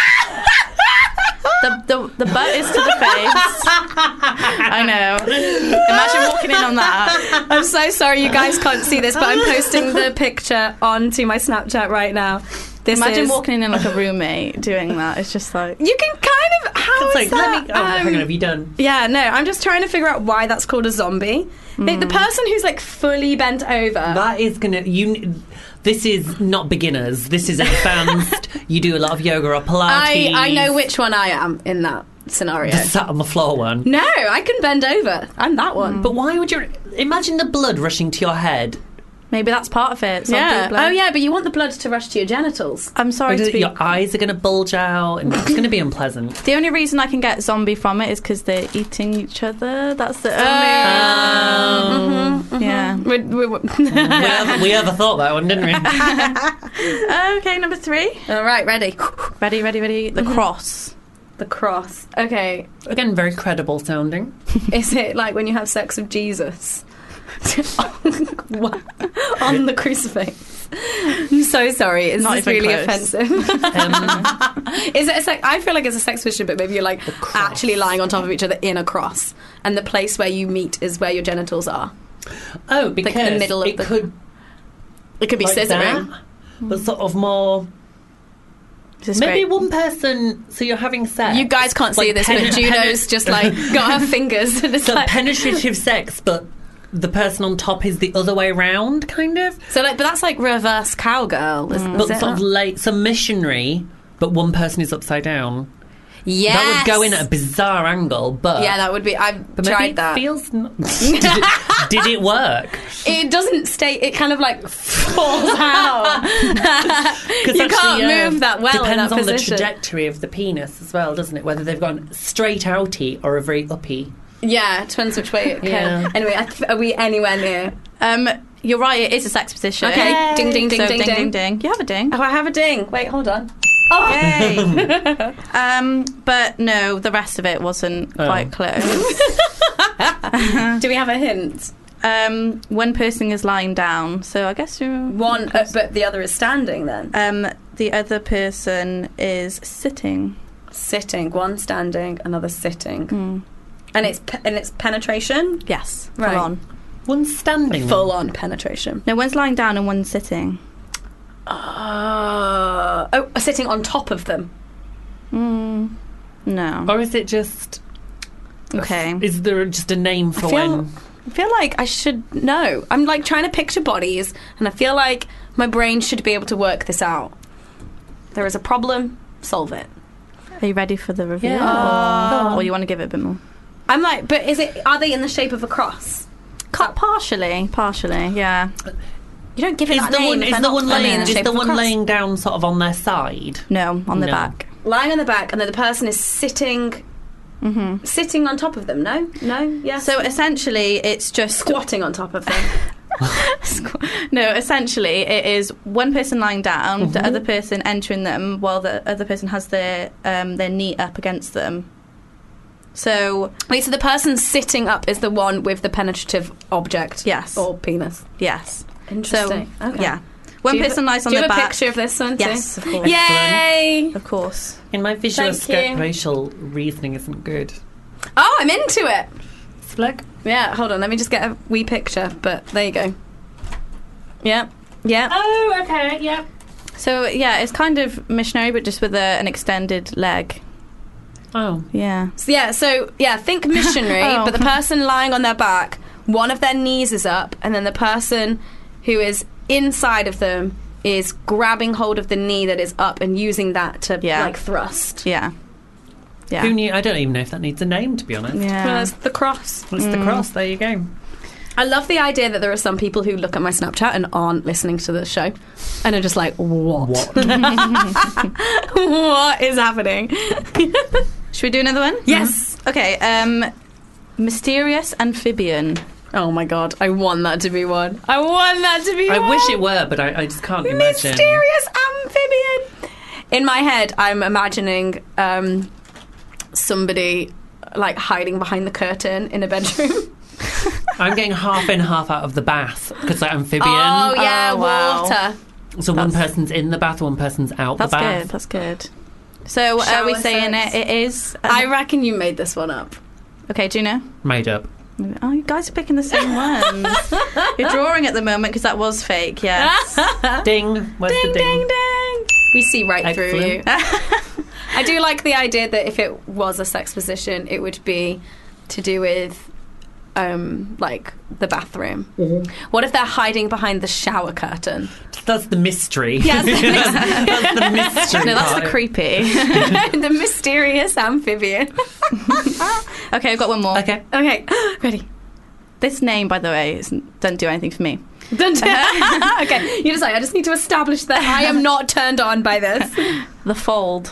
E: The, the the butt is to the face. I know. Imagine walking in on that.
B: I'm so sorry you guys can't see this, but I'm posting the picture onto my Snapchat right now. This
E: Imagine
B: is,
E: walking in like a roommate doing that. It's just like
B: You can kind of. How
C: It's
B: is
C: like,
B: that?
C: let me... Oh, hang on,
B: um,
C: have you done...
B: Yeah, no, I'm just trying to figure out why that's called a zombie. The, the person who's like fully bent over.
C: That is going to... you. This is not beginners. This is advanced. You do a lot of yoga or Pilates.
B: I, I know which one I am in that scenario.
C: The sat on the floor one.
B: No, I can bend over. I'm that one.
C: But why would you... Imagine the blood rushing to your head.
E: maybe that's part of it. Some
B: Yeah.
E: people are-
B: Oh, yeah, but you want the blood to rush to your genitals.
E: I'm sorry to be.
C: Your eyes are going to bulge out and it's going to be unpleasant.
E: The only reason I can get zombie from it is because they're eating each other. That's the only.
C: Um,
E: Yeah.
B: We're, we're,
C: we, ever, we ever thought that one, didn't we?
E: Okay, number three.
B: all right, ready.
E: Ready, ready, ready. The cross.
B: The cross. Okay.
C: Again, very credible sounding.
B: Is it like when you have sex with Jesus? On the crucifix. I'm so sorry. Is
E: Not
B: this
E: even
B: really
E: close.
B: offensive?
C: Um,
B: Is it a sex? I feel like it's a sex position, but maybe you're like actually lying on top of each other in a cross, and the place where you meet is where your genitals are.
C: oh, because
B: in the middle of
C: it
B: the-
C: could
B: It could be
C: like
B: scissoring.
C: that, but sort of more.
E: This is
C: Maybe
E: great.
C: one person. So you're having sex.
B: You guys can't see
C: Like
B: this,
C: pen-
B: but Juno's just like got her fingers and it's
C: So
B: like
C: penetrative sex, but the person on top is the other way round, kind of.
B: so like, but that's like reverse cowgirl, is,
C: But
B: is it
C: sort of
B: not?
C: late, so missionary, but one person is upside down.
B: Yes.
C: That would go in at a bizarre angle, but
B: Yeah, that would be. I've
C: but maybe
B: tried
C: it
B: that.
C: feels. Not, did, it, did it work?
B: It doesn't stay. It kind of like falls out.
C: 'Cause
B: You
C: actually,
B: can't
C: yeah,
B: move that well in
C: Depends
B: that
C: on the
B: position.
C: trajectory of the penis as well, doesn't it? Whether they've gone straight outy or a very uppy.
B: Yeah, it depends which way it can.
C: Yeah.
B: Anyway, I th- are we anywhere near?
E: Um, you're right. It is a sex position.
B: Okay,
C: Yay.
B: ding ding ding
E: So
B: ding
E: ding,
B: ding.
E: ding, ding. You have a ding.
B: Oh, I have a ding. Wait, hold on. Oh,
E: Yay. um, but no, the rest of it wasn't
C: Oh.
E: quite close.
B: do we have a hint?
E: um, one person is lying down, so I guess you're
B: One, uh, but the other is standing. Then
E: Um, the other person is sitting.
B: sitting. One standing, another sitting,
E: Mm.
B: and it's pe- and it's penetration.
E: Yes,
B: Right.
E: full on.
C: One standing.
B: Full on penetration.
E: No, one's lying down and one's sitting.
B: Uh, oh, sitting on top of them.
E: Mm, no.
C: Or is it just.
E: Okay.
C: Is there just a name for
B: I feel,
C: when.
B: I feel like I should know. I'm like trying to picture bodies, and I feel like my brain should be able to work this out. There is a problem, solve it.
E: Are you ready for the reveal?
C: Yeah.
E: Or, or you want to give it a bit more?
B: I'm like, but is it? Are they in the shape of a cross?
E: Ca- partially, partially, yeah.
B: You don't give it
C: Is
B: that
C: the
B: name
C: one,
B: if
C: is
B: they're
C: the
B: not
C: one
B: fully
C: laying
B: in the
C: is
B: shape
C: the
B: of a
C: one
B: cross.
C: laying down sort of on their side?
E: No, on the
C: No.
E: back.
B: lying on the back, and then the person is sitting,
E: hmm
B: sitting on top of them? No, no, yes.
E: So essentially, it's just
B: squatting on top of them.
E: no. Essentially, it is one person lying down,
C: Mm-hmm.
E: the other person entering them, while the other person has their um, their knee up against them. So
B: Wait, so the person sitting up is the one with the penetrative object?
E: Yes.
B: Or penis?
E: yes,
B: Interesting.
E: so
B: okay.
E: yeah, one
B: Do you have
E: person
B: a-
E: lies on
B: Do you
E: their
B: have a
E: back.
B: picture of this one? too?
E: Yes, of course.
B: Yay!
E: Of course.
C: In my visual
B: Thank
C: sca-
B: you.
C: racial reasoning isn't good.
B: Oh, I'm into it.
C: Flick.
B: Yeah, hold on. Let me just get a wee picture. But there you go. Yeah, yeah.
C: Oh, okay, yeah.
E: So yeah, it's kind of missionary, but just with a, an extended leg.
C: Oh.
E: Yeah.
B: So, yeah, so yeah, think missionary,
E: Oh.
B: but the person lying on their back, one of their knees is up, and then the person who is inside of them is grabbing hold of the knee that is up and using that to
E: Yeah.
B: like thrust.
E: Yeah. Yeah.
C: Who knew? I don't even know if that needs a name, to be honest.
B: Well,
E: Yeah.
B: it's the cross.
C: It's the cross. There you go.
B: I love the idea that there are some people who look at my Snapchat and aren't listening to the show and are just like, what?
C: What?
B: What is happening?
E: Should we do another one?
B: Yes.
E: Okay. Um, mysterious amphibian.
B: Oh my god, I want that to be one. I want that to be
C: I
B: one.
C: wish it were, but I, I just can't imagine.
B: Mysterious amphibian. In my head, I'm imagining um, somebody like hiding behind the curtain in a bedroom.
C: I'm getting half in, half out of the bath because like amphibian.
B: Oh yeah,
E: Oh, wow.
B: water.
C: so one
E: that's-
C: person's in the bath, one person's out
E: That's
C: the bath.
E: good. That's good. So
B: Shower
E: are we saying
B: sex.
E: it? It is. um,
B: I reckon you made this one up.
E: okay. Do you know?
C: Made up.
E: Oh, you guys are picking the same ones. You're drawing at the moment because that was fake. Yes.
C: Ding. Where's
B: Ding,
C: the ding?
B: ding, ding. We see right through you.
C: Excellent.
B: I do like the idea that if it was a sex position, it would be to do with, um, like the bathroom. What if they're hiding behind the shower curtain?
C: That's the mystery.
B: Yes,
C: That's the mystery.
E: No, that's
C: part.
E: the creepy.
B: the mysterious amphibian.
E: Okay, I've got one more.
C: Okay.
B: Okay, ready.
E: This name, by the way, isn't- doesn't do anything for me.
B: Done. Okay, you just like I just need to establish that I am not turned on by this.
E: The fold.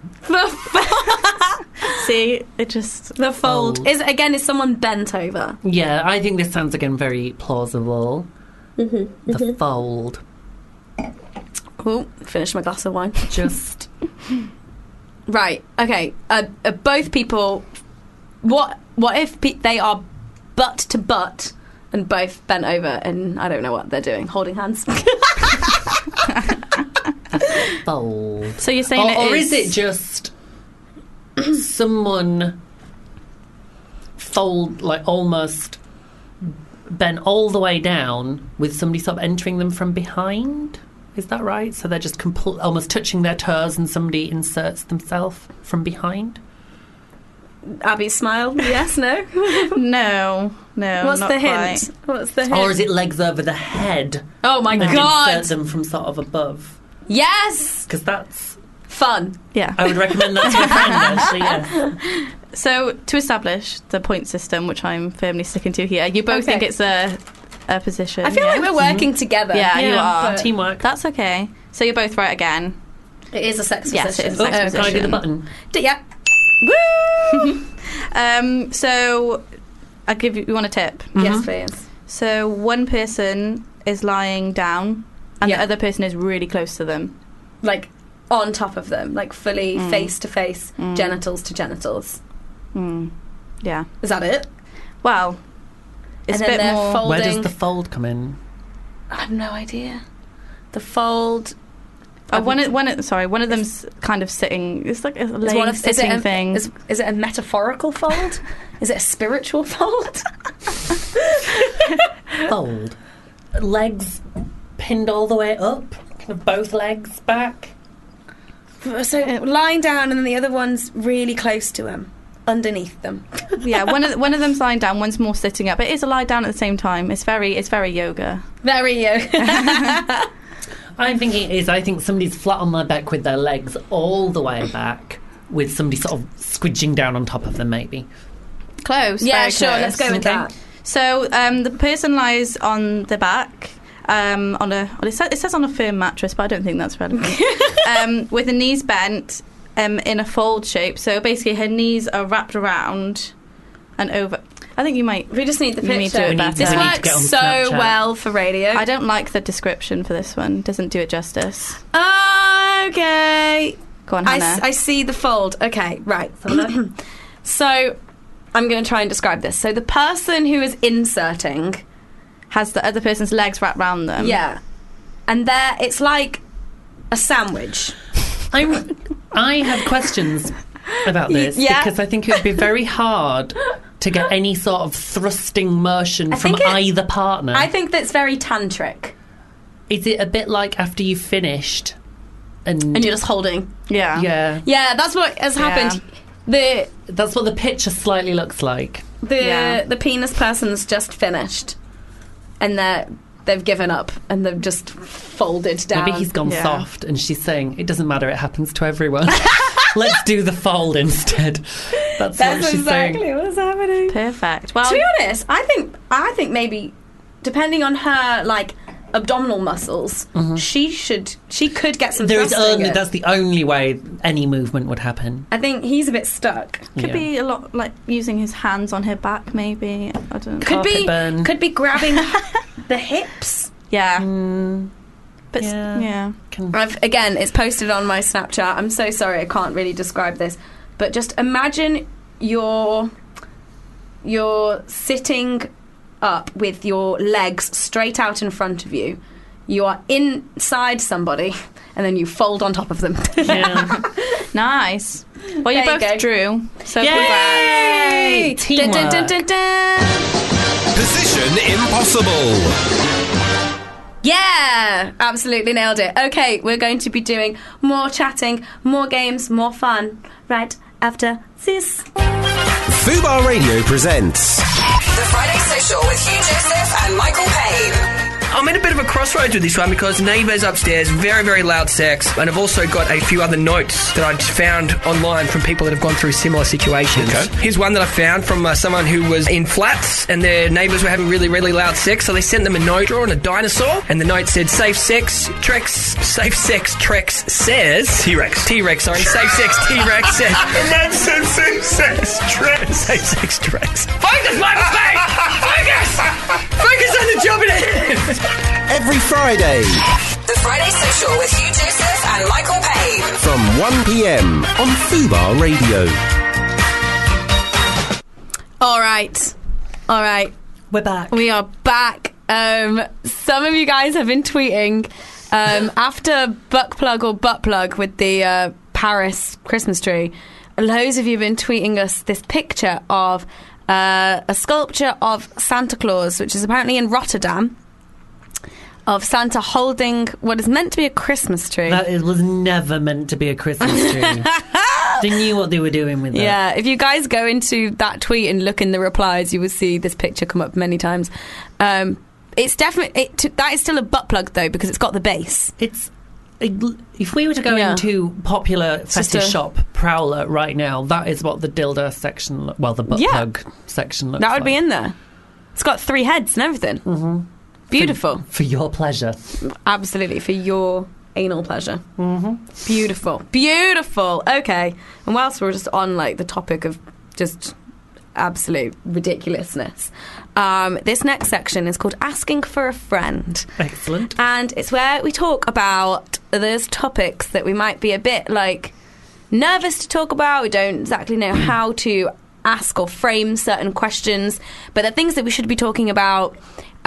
B: The,
E: See, it just.
B: the fold
C: Fold.
B: is again is someone bent over.
C: Yeah, I think this sounds again very plausible.
B: Mm-hmm,
C: The fold.
B: Oh, finish my glass of wine.
C: Just
B: Right. Okay. Uh, uh, both people. What? What if pe- they are butt to butt and both bent over and I don't know what they're doing, holding hands?
C: Fold.
E: So you're saying
C: or,
E: it
C: or
E: is...
C: is it just someone fold, like almost bent all the way down with somebody sort of entering them from behind? Is that right? So they're just compl- almost touching their toes and somebody inserts themselves from behind?
B: Abby smile. Yes. No.
E: No. No.
B: What's
E: not
B: the
E: quite.
B: hint? What's the hint?
C: Or is it legs over the head?
B: Oh my
C: and
B: god!
C: insert them from sort of above?
B: Yes.
C: Because that's...
B: Fun.
E: Yeah.
C: I would recommend that to a friend, actually, yes.
E: So to establish the point system, which I'm firmly sticking to here, you both
B: Okay.
E: think it's a a position.
B: I feel
E: yeah?
B: like we're working together.
E: Yeah, you are.
B: but
C: Teamwork.
E: That's okay. So you're both right again.
B: It is a sex
E: Yes,
B: position.
E: it is a sex
C: Oh,
E: position.
C: can I do the button?
B: D- yeah.
E: Woo! um, so I give you, you want a tip.
B: Yes, please.
E: So one person is lying down, and
B: Yeah.
E: the other person is really close to them.
B: Like on top of them, like fully
E: Mm.
B: face to face,
E: Mm.
B: genitals to genitals.
E: Mm. Yeah.
B: Is that it?
E: Well, it's
B: And
E: a
B: then
E: bit
B: they're
E: more.
B: fold-
C: Where does
B: Folding.
C: the fold come in?
B: I have no idea. The fold.
E: Oh, one, of- one, of- sorry, one of them's kind of sitting. It's like a
B: Is
E: laying
B: one of- is it
E: sitting
B: a,
E: thing.
B: Is, is it a metaphorical fold? Is it a spiritual fold?
C: Fold. Legs pinned all the way up, kind of both legs back.
B: So lying down, and then the other one's really close to him, underneath them.
E: Yeah, one of one of them's lying down. One's more sitting up. It is a lie down at the same time. It's very it's very yoga.
B: Very yoga.
C: I'm thinking it is, I think somebody's flat on their back with their legs all the way back, with somebody sort of squidging down on top of them, maybe.
E: Close.
B: Yeah,
E: very
B: sure.
E: close.
B: Let's go with
C: Okay.
B: that.
E: So um, the person lies on the back. Um, on a, well, it, says, it says on a firm mattress, but I don't think that's relevant. um, with the knees bent um, in a fold shape. So basically, her knees are wrapped around and over. I think you might.
B: We just need the
E: You
B: picture.
E: need to do it
C: We need-
E: better.
B: This
C: we need to
B: works
C: get on
B: so
C: Snapchat.
B: well for radio.
E: I don't like the description for this one. Doesn't do it justice.
B: Okay.
E: Go on,
B: I,
E: Hannah.
B: s- I see the fold. Okay, right. So I'm going to try and describe this. So the person who is inserting,
E: Has the other person's legs wrapped round them.
B: yeah, and there it's like a sandwich.
C: I'm, I have questions about this
B: Yeah.
C: because I think it would be very hard to get any sort of thrusting motion
B: I
C: from
B: think it-
C: either partner.
B: I think that's very tantric,
C: Is it a bit like after you've finished and,
B: and you're just holding.
E: Yeah.
C: yeah,
B: Yeah, that's what has happened. The
C: that's what the picture slightly looks like.
B: the
E: Yeah.
B: the penis person's just finished, and they're they've given up and they've just folded down.
C: Maybe he's gone
E: Yeah.
C: soft and she's saying it doesn't matter, it happens to everyone. Let's do the fold instead. That's,
B: That's
C: what she's
B: exactly
C: saying.
B: what's happening.
E: Perfect. Well,
B: To be honest, I think I think maybe depending on her like abdominal muscles, she should she could get some
C: There is
B: thrusting
C: only
B: in.
C: that's the only way any movement would happen.
B: I think he's a bit stuck.
E: could
C: Yeah.
E: be a lot like using his hands on her back, maybe. I don't know.
B: Could
C: Carpet
B: be
C: burn.
B: could be grabbing the hips.
E: Yeah.
C: Mm,
E: But s-
C: yeah.
E: yeah.
C: can-
B: I've, again, it's posted on my Snapchat. I'm so sorry, I can't really describe this, but just imagine you're you're sitting up with your legs straight out in front of you. You are inside somebody, and then you fold on top of them.
C: yeah.
E: Nice. Well, you
B: There you
E: both
B: go.
E: drew. So
C: Yay!
E: congrats.
C: Teamwork.
B: Dun, dun, dun, dun, dun.
A: Position Impossible.
B: Yeah, absolutely nailed it. Okay, we're going to be doing more chatting, more games, more fun right after this.
A: Fubar Radio presents
F: The Friday Social with Hugh Joseph and Michael Payne.
G: I'm at a bit of a crossroads with this one because neighbours upstairs, very, very loud sex, and I've also got a few other notes that I'd found online from people that have gone through similar situations.
A: Okay.
G: Here's one that I found from uh, someone who was in flats and their neighbours were having really, really loud sex, so they sent them a note drawing a dinosaur, and the note said, safe sex, Trex, safe sex, Trex says... T-Rex. T-Rex, sorry. Safe sex, T-Rex says...
A: The man said safe sex, Trex.
G: Safe sex, Trex. Focus, my mistake! Focus! Focus on the job at hand!
A: Every Friday.
F: The Friday Social with Hugh Joseph and Michael Payne.
A: From one p.m. on Fubar Radio.
B: All right. All right.
C: We're back.
B: We are back. Um, some of you guys have been tweeting um, after Buck Plug or Butt Plug with the uh, Paris Christmas tree. Loads of you have been tweeting us this picture of uh, a sculpture of Santa Claus, which is apparently in Rotterdam, of Santa holding what is meant to be a Christmas tree.
C: That is, was never meant to be a Christmas tree. They knew what they were doing with it.
B: Yeah, if you guys go into that tweet and look in the replies, you will see this picture come up many times. Um, it's definitely it, t- that is still a butt plug though, because it's got the base.
C: It's it, if we were to go
B: Yeah.
C: into popular
B: It's just
C: fetish
B: a-
C: shop Prowler right now, that is what the dildo section, lo- well, the butt
B: Yeah.
C: plug section looks
B: That would
C: like.
B: be in there. It's got three heads and everything. Mm-hmm. Beautiful.
C: For your pleasure.
B: Absolutely, for your anal pleasure. Mm-hmm. Beautiful. Beautiful. Okay. And whilst we're just on like the topic of just absolute ridiculousness, um, this next section is called Asking for a Friend.
C: Excellent.
B: And it's where we talk about those topics that we might be a bit like nervous to talk about. We don't exactly know how to ask or frame certain questions, but they're things that we should be talking about.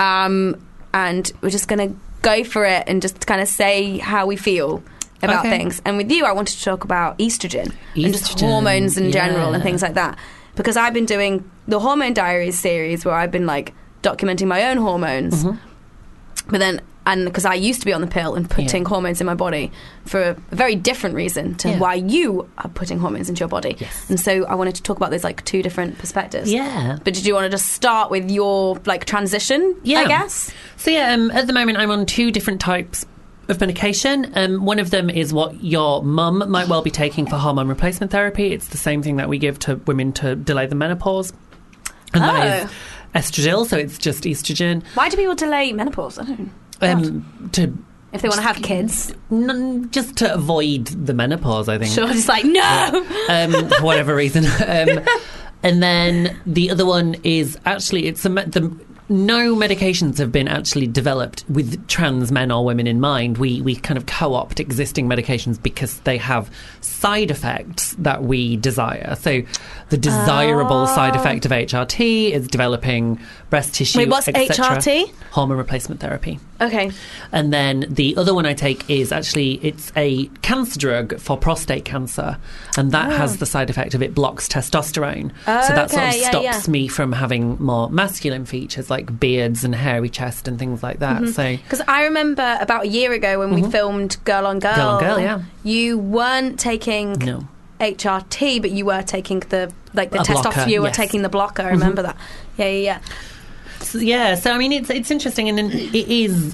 B: Um, and we're just going to go for it and just kind of say how we feel about
C: Okay.
B: things. And with you, I wanted to talk about estrogen, and just
C: Estrogen,
B: hormones in general
C: yeah.
B: and things like that. Because I've been doing the Hormone Diaries series where I've been like documenting my own hormones.
C: Mm-hmm.
B: But then, and because I used to be on the pill and putting
C: Yeah.
B: hormones in my body for a very different reason to
C: Yeah.
B: why you are putting hormones into your body.
C: Yes.
B: And so I wanted to talk about those like two different perspectives.
C: Yeah.
B: But did you want to just start with your like transition,
C: Yeah.
B: I guess?
C: So yeah, um, at the moment I'm on two different types of medication. Um, one of them is what your mum might well be taking for hormone replacement therapy. It's the same thing that we give to women to delay the menopause. And that is estradiol, so it's just estrogen.
B: Why do people delay menopause? I don't know.
C: Um, to
B: If they want to have kids.
C: n- just to avoid the menopause, I think.
B: Sure, just like, no!
C: um, for whatever reason. Um, and then the other one is actually it's a me- the no medications have been actually developed with trans men or women in mind. We we kind of co-opt existing medications because they have side effects that we desire. So the desirable side effect of H R T is developing breast tissue.
B: Wait, what's
C: et cetera.
B: H R T?
C: Hormone replacement therapy.
B: Okay.
C: And then the other one I take is actually it's a cancer drug for prostate cancer, and that has the side effect of it blocks testosterone. so that sort of
B: Okay, yeah,
C: stops
B: yeah.
C: me from having more masculine features like beards and hairy chest and things like that. So
B: Because I remember about a year ago when we filmed Girl on Girl.
C: Girl on Girl, yeah.
B: You weren't taking
C: no.
B: H R T, but you were taking the like the
C: A blocker,
B: testosterone. You were
C: yes.
B: taking the blocker. I remember that. Yeah, yeah, yeah.
C: So, yeah, so I mean, it's it's interesting, and then it is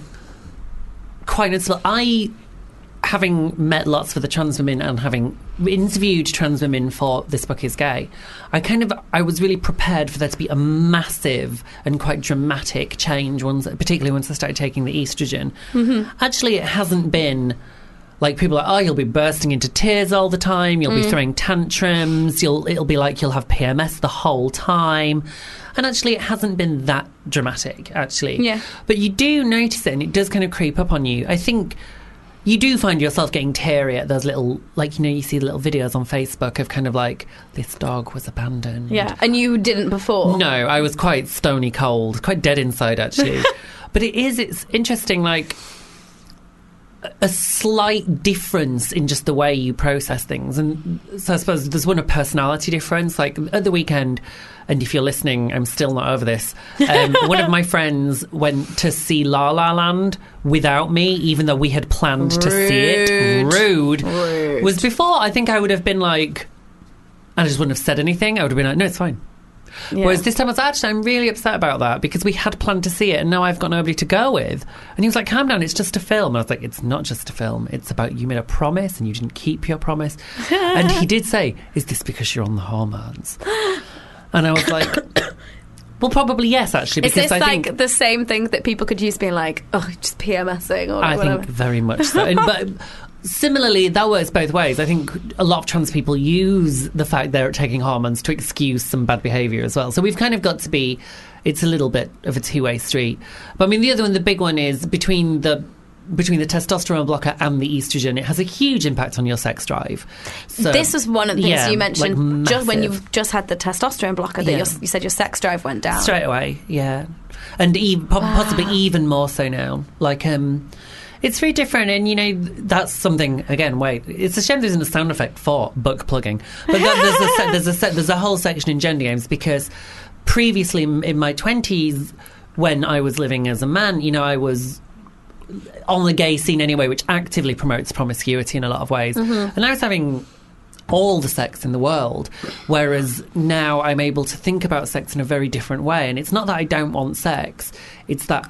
C: quite noticeable. I, having met lots of the trans women and having interviewed trans women for This Book Is Gay, I kind of I was really prepared for there to be a massive and quite dramatic change. Once, particularly once I started taking the estrogen. Mm-hmm. Actually, it hasn't been. Like people are like, oh, you'll be bursting into tears all the time. You'll be throwing tantrums. You'll it'll be like you'll have P M S the whole time. And actually, it hasn't been that dramatic. Actually,
B: Yeah.
C: But you do notice it, and it does kind of creep up on you. I think you do find yourself getting teary at those little, like you know, you see the little videos on Facebook of kind of like this dog was abandoned.
B: Yeah, and you didn't before.
C: No, I was quite stony cold, quite dead inside actually. But it is. It's interesting, like. A slight difference in just the way you process things. And so I suppose there's one a personality difference. Like at the weekend, and if you're listening, I'm still not over this. Um, one of my friends went to see La La Land without me, even though we had planned to see it. Rude.
B: Rude.
C: Was before, I think I would have been like, I just wouldn't have said anything. I would have been like, no, it's fine.
B: Yeah.
C: Whereas this time I was actually, I'm really upset about that because we had planned to see it and now I've got nobody to go with. And he was like, calm down, it's just a film. And I was like, it's not just a film. It's about you made a promise and you didn't keep your promise. And he did say, is this because you're on the hormones? And I was like, well, probably yes, actually.
B: Is
C: Because
B: this
C: I
B: like
C: think,
B: the same thing that people could use being like, oh, just PMSing or
C: I
B: whatever?
C: think very much so. And, but similarly, that works both ways. I think a lot of trans people use the fact they're taking hormones to excuse some bad behaviour as well. So we've kind of got to be, it's a little bit of a two-way street. But I mean, the other one, the big one is between the between the testosterone blocker and the estrogen, it has a huge impact on your sex drive. So,
B: this was one of the things
C: yeah,
B: you mentioned
C: like
B: just when
C: massive.
B: you've just had the testosterone blocker that
C: Yeah.
B: your, you said your sex drive went down.
C: Straight away, yeah. And even, po-
B: Wow.
C: possibly even more so now. Like, um, it's very different, and, you know, that's something, again, wait, it's a shame there isn't a sound effect for butt plugging. But that, there's, a se- there's, a se- there's a whole section in Gender Games, because previously in in my twenties, when I was living as a man, you know, I was on the gay scene anyway, which actively promotes promiscuity in a lot of ways.
B: Mm-hmm.
C: And I was having all the sex in the world, whereas now I'm able to think about sex in a very different way. And it's not that I don't want sex, it's that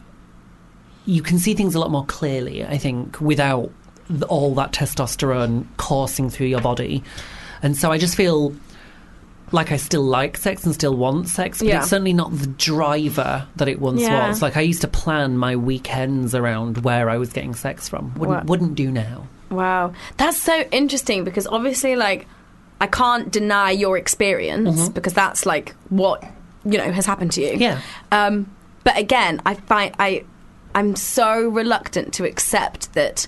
C: you can see things a lot more clearly, I think, without th- all that testosterone coursing through your body. And so I just feel like I still like sex and still want sex, but
B: Yeah.
C: it's certainly not the driver that it once
B: Yeah.
C: was. Like, I used to plan my weekends around where I was getting sex from. Wouldn't,
B: What?
C: wouldn't do now.
B: Wow. That's so interesting, because obviously, like, I can't deny your experience, because that's, like, what, you know, has happened to you.
C: Yeah.
B: Um, but again, I find I, I'm so reluctant to accept that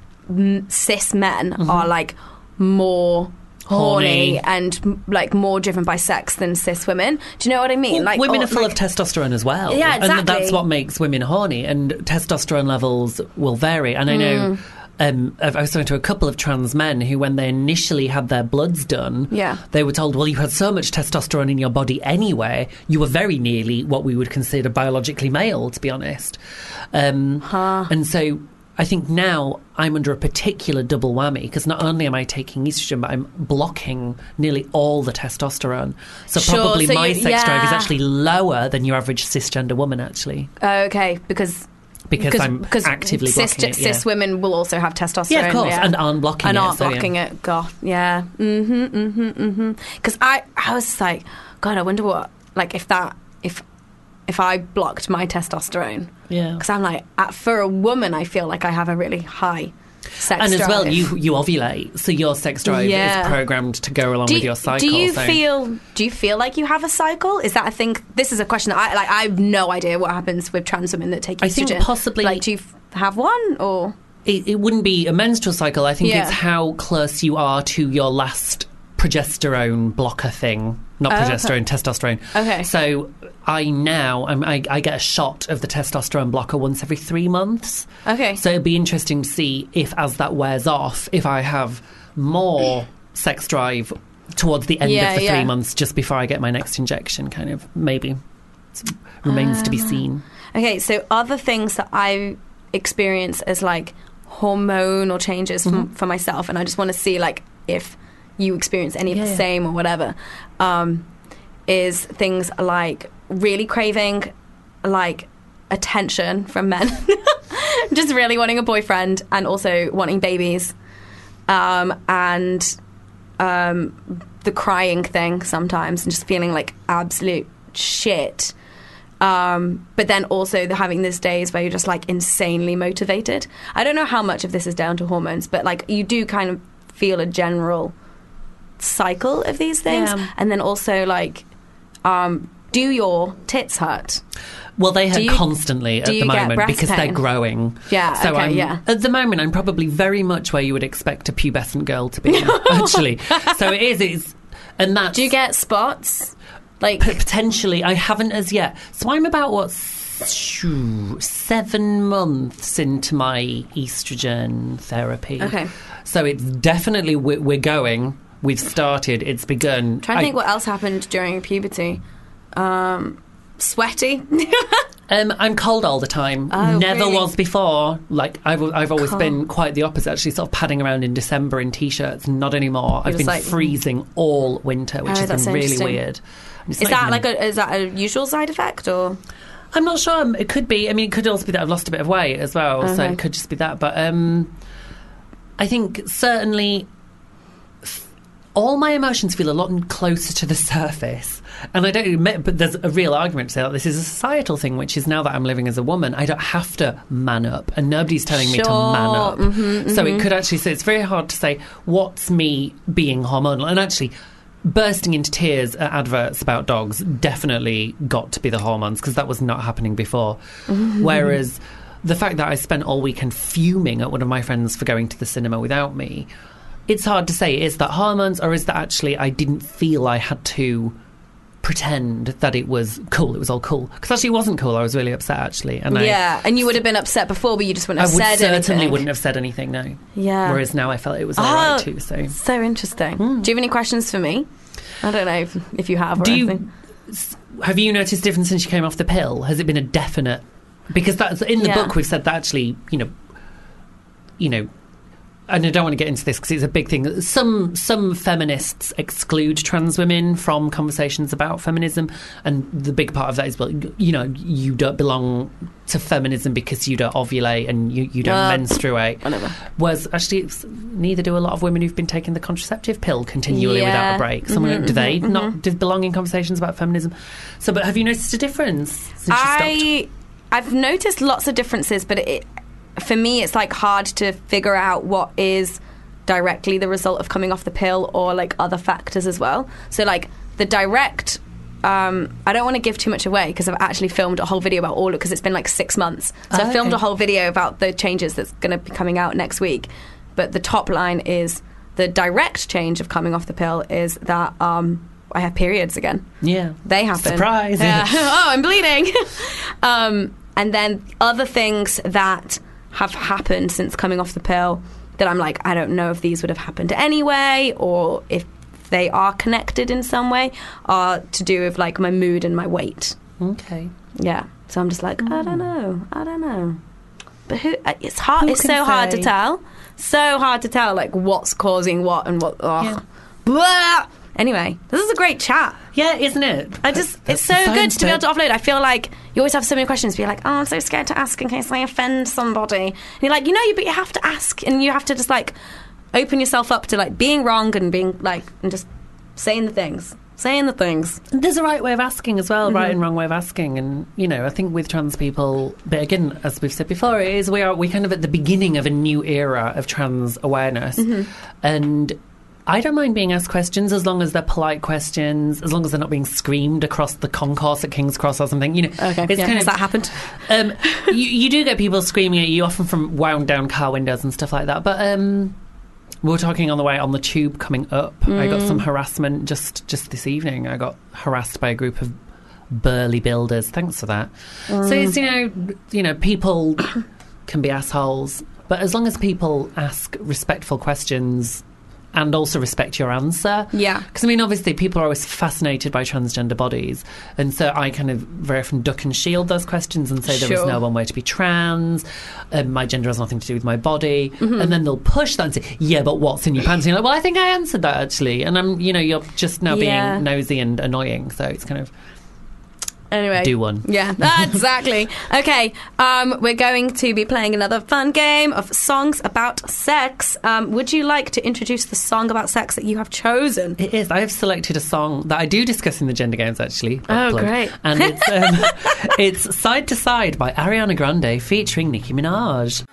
B: m- cis men are, like, more horny,
C: Horny.
B: and m- like more driven by sex than cis women. Do you know what I mean?
C: Well,
B: like
C: women
B: or,
C: are full
B: like,
C: of testosterone as well.
B: Yeah,
C: And
B: exactly.
C: that's what makes women horny. And testosterone levels will vary. And I know
B: Mm.
C: um, I've- I was talking to a couple of trans men who, when they initially had their bloods done,
B: Yeah.
C: they were told, well, you had so much testosterone in your body anyway, you were very nearly what we would consider biologically male, to be honest. Um, And so I think now I'm under a particular double whammy, because not only am I taking estrogen, but I'm blocking nearly all the testosterone. So
B: Sure,
C: probably
B: so
C: my
B: you-
C: sex drive is
B: yeah.
C: actually lower than your average cisgender woman, actually,
B: Okay, because
C: because I'm actively
B: cis,
C: blocking it.
B: cis
C: yeah.
B: women will also have testosterone.
C: Yeah, of course, and aren't blocking
B: and
C: it.
B: aren't
C: so, yeah.
B: blocking it. God, yeah. Mm-hmm, mm-hmm, mm-hmm. Because I, I was like, God, I wonder what, like, if that, if, if I blocked my testosterone.
C: Yeah.
B: Because I'm like, at, for a woman, I feel like I have a really high sex
C: And as
B: drive.
C: well, you you ovulate, so your sex drive
B: Yeah.
C: is programmed to go along
B: do,
C: with your cycle.
B: do you
C: so.
B: feel? Do you feel like you have a cycle? Is that a thing? This is a question that I like. I have no idea what happens with trans women that take estrogen.
C: I think possibly-
B: Like, do you f- have one or?
C: It, it wouldn't be a menstrual cycle. I think
B: Yeah.
C: it's how close you are to your last progesterone blocker thing. Not
B: Oh, okay.
C: progesterone, testosterone.
B: Okay.
C: So I now, I'm, I, I get a shot of the testosterone blocker once every three months.
B: Okay.
C: So it'd be interesting to see if, as that wears off, if I have more sex drive towards the end
B: Yeah,
C: of the
B: yeah.
C: three months, just before I get my next injection, kind of, maybe. It remains to be
B: Ah.
C: seen.
B: Okay, so other things that I experience as like hormonal changes
C: Mm-hmm.
B: from, for myself, and I just want to see like if you experience any of
C: Yeah,
B: the
C: yeah.
B: same or whatever, um, is things like really craving like attention from men, just really wanting a boyfriend, and also wanting babies, um, and um, the crying thing sometimes, and just feeling like absolute shit. Um, but then also the, having these days where you're just like insanely motivated. I don't know how much of this is down to hormones, but like you do kind of feel a general cycle of these things.
C: Yeah.
B: And then also like, um, do your tits hurt?
C: Well, they hurt
B: you-
C: constantly at
B: do
C: the
B: you get
C: moment
B: breast
C: because they're
B: pain?
C: growing.
B: Yeah,
C: So
B: okay,
C: I'm,
B: yeah.
C: at the moment, I'm probably very much where you would expect a pubescent girl to be, actually. So it is, it's, and that's...
B: Do you get spots? Like,
C: P- potentially, I haven't as yet. So I'm about, what, shoo, seven months into my estrogen therapy.
B: Okay.
C: So it's definitely, we're, we're going, we've started, it's begun.
B: trying to
C: I-
B: think what else happened during puberty. Um, sweaty.
C: Um, I'm cold all the time.
B: Oh,
C: Never
B: really?
C: was before. Like I've I've always
B: Cold.
C: been quite the opposite. Actually, sort of padding around in December in t-shirts. Not anymore. I've
B: just
C: been
B: like-
C: freezing all winter, which
B: Oh,
C: has
B: that's
C: been really
B: interesting.
C: weird. And it's
B: Is
C: not
B: that
C: even-
B: like a is that a usual side effect or?
C: I'm not sure. Um, It could be. I mean, it could also be that I've lost a bit of weight as well. So
B: Okay.
C: it could just be that. But um, I think certainly f- all my emotions feel a lot closer to the surface. And I don't admit, but there's a real argument to say that this is a societal thing, which is now that I'm living as a woman, I don't have to man up, and nobody's telling me to
B: Sure.
C: man up.
B: Mhm,
C: So it could actually say, it's very hard to say what's me being hormonal. And actually, bursting into tears at adverts about dogs definitely got to be the hormones, because that was not happening before. Whereas the fact that I spent all weekend fuming at one of my friends for going to the cinema without me, it's hard to say, is that hormones, or is that actually I didn't feel I had to pretend that it was cool, it was all cool. Because actually it wasn't cool, I was really upset, actually. And
B: yeah, I, and you would have been upset before, but you just wouldn't have
C: I
B: said anything.
C: I certainly wouldn't have said anything, no.
B: Yeah.
C: Whereas now I felt it was all
B: oh,
C: right too, so...
B: So interesting.
C: Mm.
B: Do you have any questions for me? I don't know if, if you have or
C: Do
B: anything.
C: you, have you noticed a difference since you came off the pill? Has it been a definite... Because that's in the
B: Yeah.
C: book we've said that actually, you know, you know, and I don't want to get into this because it's a big thing. Some some feminists exclude trans women from conversations about feminism, and the big part of that is, well, you know, you don't belong to feminism because you don't ovulate and you, you don't
B: Uh,
C: menstruate.
B: whatever.
C: Whereas actually, it's, neither do a lot of women who've been taking the contraceptive pill continually
B: Yeah.
C: without a break. Some
B: Mhm,
C: do they
B: mhm,
C: not
B: mhm.
C: do they belong in conversations about feminism? So, but have you noticed a difference since you stopped?
B: I, I've noticed lots of differences, but it, for me, it's like hard to figure out what is directly the result of coming off the pill or like other factors as well. So like the direct, um, I don't want to give too much away because I've actually filmed a whole video about all of it because it's been like six months. So
C: Oh,
B: I filmed
C: okay.
B: a whole video about the changes that's going to be coming out next week. But the top line is the direct change of coming off the pill is that um, I have periods again.
C: Yeah,
B: They happen.
C: Surprise!
B: Yeah. Oh, I'm bleeding. um, and then other things that have happened since coming off the pill that I'm like, I don't know if these would have happened anyway or if they are connected in some way are to do with like my mood and my weight.
C: Okay.
B: Yeah. So I'm just like, I don't know. I don't know. But who? It's hard.
C: Who
B: It's
C: can
B: so hard to
C: say?
B: tell. So hard to tell, like what's causing what and what. Ugh.
C: Yeah.
B: Blah. Anyway, this is a great chat.
C: Yeah, isn't it?
B: I just,
C: That's
B: it's so
C: the
B: good
C: science
B: to be able
C: bit.
B: to offload. I feel like you always have so many questions. But you're like, oh, I'm so scared to ask in case I offend somebody. And you're like, you know, but you have to ask, and you have to just like open yourself up to like being wrong and being like, and just saying the things, saying the things.
C: There's a right way of asking as well,
B: Mm-hmm.
C: right and wrong way of asking, and you know, I think with trans people, but again, as we've said before, it is we are we kind of at the beginning of a new era of trans awareness,
B: Mm-hmm.
C: and I don't mind being asked questions as long as they're polite questions, as long as they're not being screamed across the concourse at King's Cross or something. You know,
B: Okay,
C: it's
B: yeah,
C: kind
B: has
C: of
B: that happened?
C: Um, you, you do get people screaming at you, often from wound down car windows and stuff like that. But um, we were talking on the way on the tube coming up. I got some harassment just just this evening. I got harassed by a group of burly builders. Thanks for that. So it's, you know, you know, people can be assholes, but as long as people ask respectful questions and also respect your answer.
B: Yeah.
C: Because, I mean, obviously, people are always fascinated by transgender bodies. And so I kind of very often duck and shield those questions and say there is
B: Sure.
C: no one way to be trans. Um, my gender has nothing to do with my body.
B: Mm-hmm.
C: And then they'll push that and say, yeah, but what's in your pants? And you're like, well, I think I answered that, actually. And I'm, you know, you're just now
B: Yeah.
C: being nosy and annoying. So it's kind of
B: Anyway.
C: do one.
B: Yeah, exactly. Okay, um, we're going to be playing another fun game of songs about sex. Um, would you like to introduce the song about sex that you have chosen?
C: It is. I have selected a song that I do discuss in the gender games, actually.
B: Oh,
C: Plug.
B: great.
C: And it's um, it's Side to Side by Ariana Grande featuring Nicki Minaj.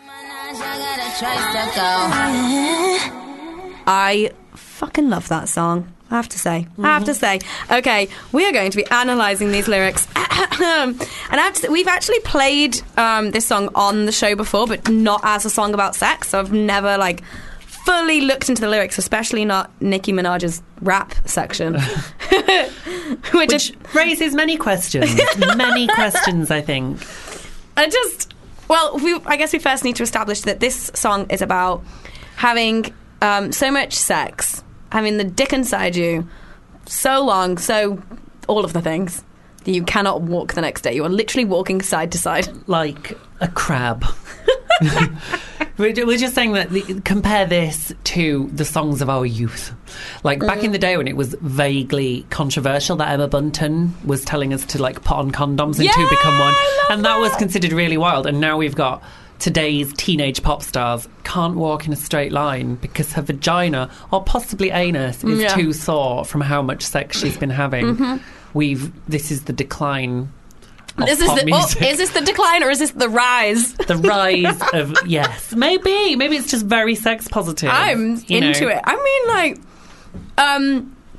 B: I fucking love that song. I have to say. I have to say. Okay, we are going to be analysing these lyrics. And I have to say, we've actually played um, this song on the show before, but not as a song about sex. So I've never, like, fully looked into the lyrics, especially not Nicki Minaj's rap section. Which,
C: Which
B: is,
C: raises many questions. many questions, I think.
B: I just... Well, we, I guess we first need to establish that this song is about having um, so much sex, having the dick inside you so long, so all of the things, that you cannot walk the next day. You are literally walking side to side.
C: Like a crab. we're, ju- we're just saying that the, compare this to the songs of our youth. Like back in the day when it was vaguely controversial that Emma Bunton was telling us to like put on condoms and
B: Yeah,
C: two become one,
B: I love
C: and that, was
B: that.
C: considered really wild. And now we've got today's teenage pop stars can't walk in a straight line because her vagina or possibly anus is
B: Yeah.
C: too sore from how much sex she's been having. We've this is the decline. Of
B: Is this,
C: pop
B: the, oh,
C: music.
B: is this the decline or is this the rise?
C: The rise of yes, maybe maybe it's just very sex positive.
B: I'm
C: you know.
B: into it. I mean, like, um,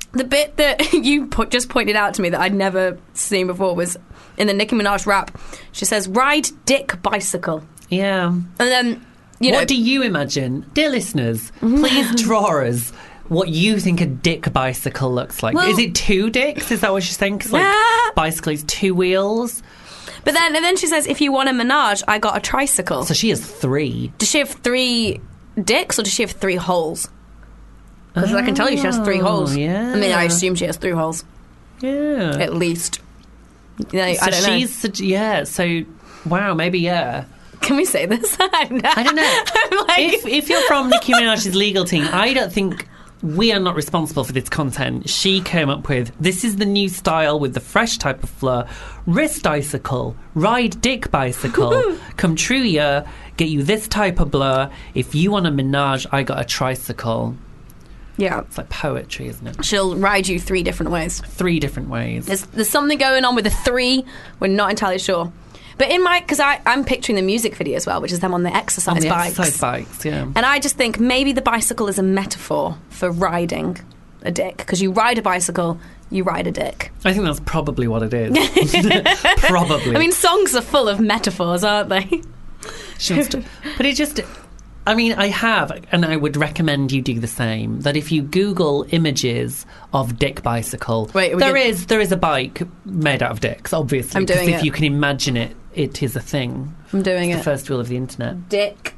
B: The bit that you put, just pointed out to me that I'd never seen before was in the Nicki Minaj rap. She says, "Ride dick bicycle,"
C: Yeah.
B: and then you
C: what
B: know.
C: do you imagine, dear listeners? Please draw us what you think a dick bicycle looks like.
B: Well-
C: Is it two dicks? Is that what she's saying? 'Cause, like,
B: Yeah.
C: bicycle is two wheels.
B: But then, and then she says, "If you want a menage, I got a tricycle."
C: So she has three.
B: Does she have three dicks or does she have three holes? Because I can tell you she has three holes.
C: yeah.
B: I mean, I assume she has three holes
C: Yeah.
B: at least. You know,
C: so
B: I don't know.
C: she's sug- yeah. So wow, maybe yeah.
B: Can we say this? I don't know.
C: I don't know.
B: I'm like,
C: if if you're from Nicki Minaj's legal team, I don't think we are not responsible for this content. She came up with, this is the new style with the fresh type of floor. Wrist icicle, ride dick bicycle, come true yeah, get you this type of blur. If you want a menage, I got a tricycle.
B: yeah,
C: It's like poetry, isn't it?
B: she'll ride you three different ways.
C: Three different ways.
B: There's, there's something going on with the three. We're not entirely sure. But in my, because I'm picturing the music video as well, which is them on the exercise
C: On the
B: bikes.
C: exercise bikes, yeah.
B: And I just think maybe the bicycle is a metaphor for riding a dick. Because you ride a bicycle, you ride a dick.
C: I think that's probably what it is. Probably.
B: I mean, songs are full of metaphors, aren't they?
C: She wants to- but it just, I mean, I have, and I would recommend you do the same, that if you Google images of dick bicycle,
B: Wait, are we
C: there
B: gonna-
C: is there is a bike made out of dicks, obviously.
B: I'm doing
C: 'cause if
B: it.
C: you can imagine it, it is a thing.
B: I'm doing
C: It's
B: it.
C: the first rule of the internet.
B: Dick.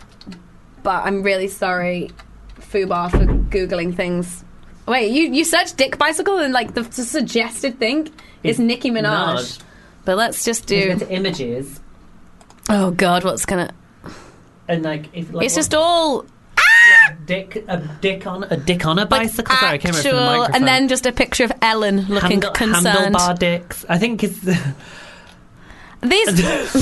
B: But I'm really sorry, Fubar, for Googling things. Wait, you, you searched dick bicycle and like the, the suggested thing is
C: Is
B: Nicki Minaj.
C: Minaj.
B: But let's just
C: You
B: do...
C: go to images,
B: Oh, God, what's gonna...
C: and like, if, like
B: It's
C: what-
B: just all
C: like dick, a dick on a dick on a bicycle. Sorry, I came over from the
B: actual...
C: microphone.
B: And then just a picture of Ellen looking
C: Handle-
B: concerned.
C: handlebar dicks. I think it's.
B: These...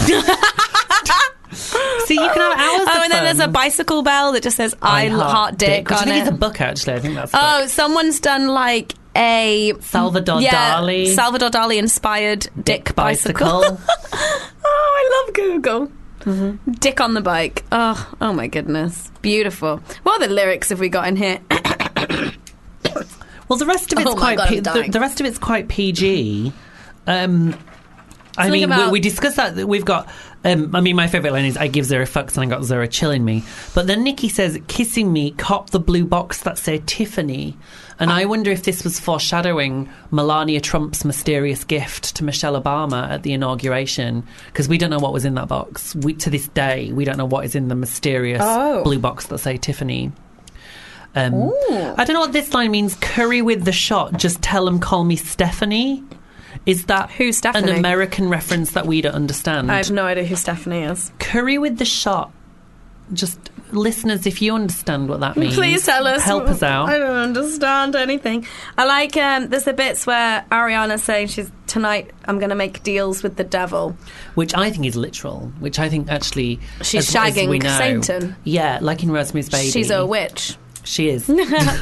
C: See, you can have hours.
B: Oh,
C: of
B: and then there's a
C: fun.
B: bicycle bell that just says "I, heart, dick"
C: Which I
B: on
C: think
B: it.
C: it's a book, actually. I think that's. A
B: Oh,
C: book.
B: someone's done like a
C: Salvador
B: yeah,
C: Dali.
B: Salvador Dali inspired dick, bicycle.
C: bicycle.
B: Oh, I love Google.
C: Mm-hmm.
B: Dick on the bike. Oh, oh my goodness, beautiful. What other lyrics have we got in here?
C: Well, the rest of it's
B: Oh my
C: quite.
B: God,
C: P-
B: I'm
C: the,
B: dying.
C: the rest of it's quite P G. Um, I
B: Something
C: mean, we,
B: about-
C: we discussed that. that We've got. Um, I mean, my favourite line is "I give zero fucks and I got zero chilling me." But then Nikki says, "Kissing me, cop the blue box that say Tiffany." And I wonder if this was foreshadowing Melania Trump's mysterious gift to Michelle Obama at the inauguration, because we don't know what was in that box. We, to this day, we don't know what is in the mysterious
B: Oh.
C: blue box that say Tiffany. Um, I don't know what this line means. Curry with the shot. Just tell them call me Stephanie. Is that
B: Who's Stephanie?
C: an American reference that we don't understand?
B: I have no idea who Stephanie is.
C: Curry with the shot. Just listeners, if you understand what that means,
B: Please tell us.
C: Help us out.
B: I don't understand anything. I like. Um, there's the bits where Ariana's saying she's tonight. I'm going to make deals with the devil.
C: Which I think is literal. Which I think actually
B: She's
C: as- as
B: shagging
C: we know-
B: Satan.
C: Yeah, like in Rosemary's Baby.
B: She's a witch.
C: She is.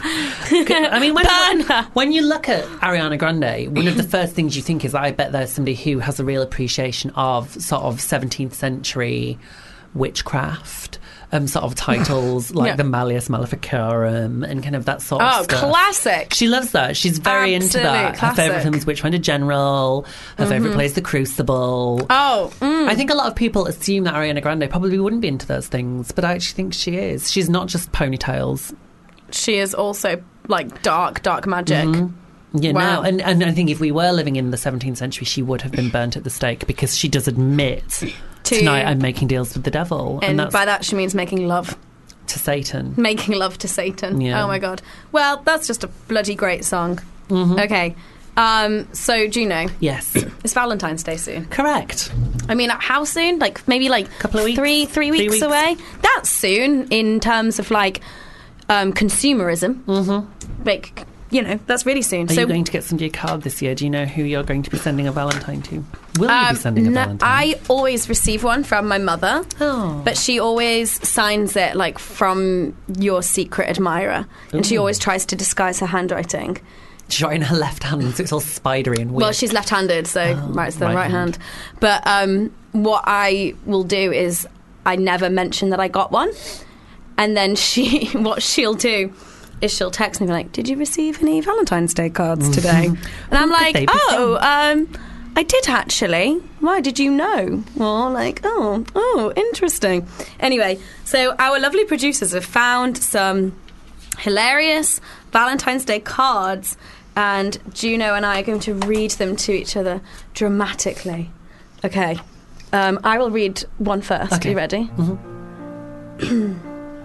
C: I mean, when,
B: Burn her.
C: when you look at Ariana Grande, one of the first things you think is, I bet there's somebody who has a real appreciation of sort of seventeenth century witchcraft. Um, sort of titles like
B: Yeah.
C: the Malleus Maleficarum and kind of that sort
B: Oh,
C: of stuff.
B: classic.
C: She loves that. She's very into
B: Absolute
C: that. Her favourite
B: classic.
C: film is Witchfinder General. Her favourite play is The Crucible.
B: Oh, mm.
C: I think a lot of people assume that Ariana Grande probably wouldn't be into those things, but I actually think she is. She's not just ponytails.
B: she is also like dark, dark magic.
C: You
B: Wow.
C: know, and, and I think if we were living in the seventeenth century, she would have been burnt at the stake because she does admit,
B: To-
C: tonight I'm making deals with the devil.
B: And,
C: And, that's
B: by that she means making love.
C: to Satan.
B: Making love to Satan.
C: Yeah.
B: Oh my god. Well, that's just a bloody great song.
C: Mm-hmm.
B: Okay. Um, so, Juno,
C: Yes.
B: it's Valentine's Day soon.
C: Correct.
B: I mean, how soon? Like, maybe like
C: Couple of weeks?
B: Three, three
C: Three
B: weeks,
C: weeks.
B: away? That's soon in terms of like um, consumerism. Mm-hmm. Like, you know, that's really soon.
C: Are
B: so,
C: you going to get somebody a card this year? Do you know who you're going to be sending a Valentine to? Will you
B: um,
C: be sending a
B: no,
C: Valentine?
B: I always receive one from my mother.
C: Oh.
B: But she always signs it like from your secret admirer. And she
C: Ooh.
B: always tries to disguise her handwriting.
C: She's right in her left hand, so it's all spidery and weird.
B: Well, she's left-handed, so writes the
C: right
B: right, hand.
C: hand.
B: But um, what I will do is I never mention that I got one. And then she, what she'll do is she'll text me and be like, did you receive any Valentine's Day cards today? And I'm like,
C: they be
B: oh, um, I did actually. Why did you know? Well, like, oh, oh, interesting. Anyway, so our lovely producers have found some hilarious Valentine's Day cards, and Juno and I are going to read them to each other dramatically. Okay. Um, I will read one first.
C: Okay.
B: Are you ready?
C: Mm-hmm.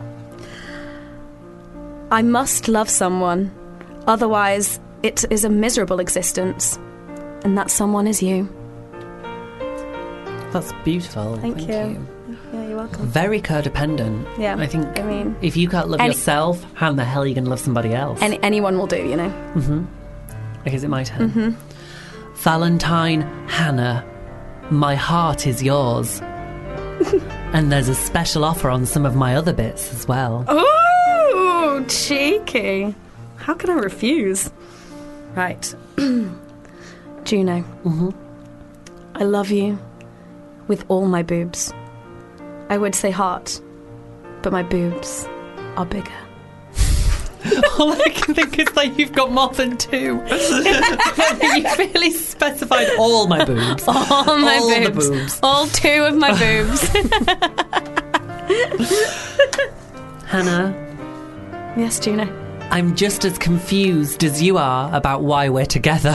B: I must love someone, otherwise it is a miserable existence, and that someone is you.
C: That's beautiful.
B: Thank,
C: Thank
B: you.
C: you.
B: Yeah, you're welcome.
C: Very codependent.
B: Yeah,
C: I think
B: I mean,
C: if you can't love
B: any-
C: yourself, how in the hell are you going to love somebody else?
B: Any, anyone will do, you know.
C: Mm-hmm. Okay, is it my turn? Mm-hmm. Valentine Hannah, my heart is yours. And there's a special offer on some of my other bits as well.
B: Ooh, cheeky. How can I refuse? Right. Juno.
C: Mm-hmm.
B: I love you with all my boobs. I would say heart, but my boobs are bigger.
C: All I can think is that you've got more than two. You really specified all my boobs.
B: All my
C: all
B: boobs.
C: The boobs.
B: All two of my boobs.
C: Hannah,
B: Yes, Juno.
C: I'm just as confused as you are about why we're together.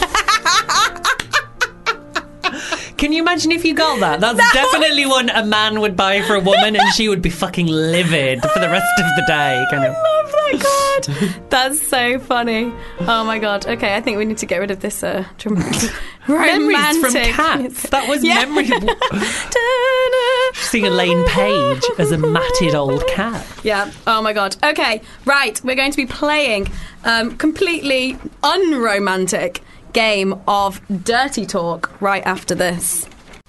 C: Can you imagine if you got that? That's
B: That
C: definitely one a man would buy for a woman, and she would be fucking livid for the rest of the day. Kind of.
B: I love that card. That's so funny. Oh my god. Okay, I think we need to get rid of this uh, dramatic,
C: Memories from
B: romantic.
C: Cats. That was
B: Yeah.
C: memory. Seeing Elaine Page as a matted old cat.
B: Yeah. Oh my god. Okay. Right. We're going to be playing um, completely unromantic game of dirty talk right after this.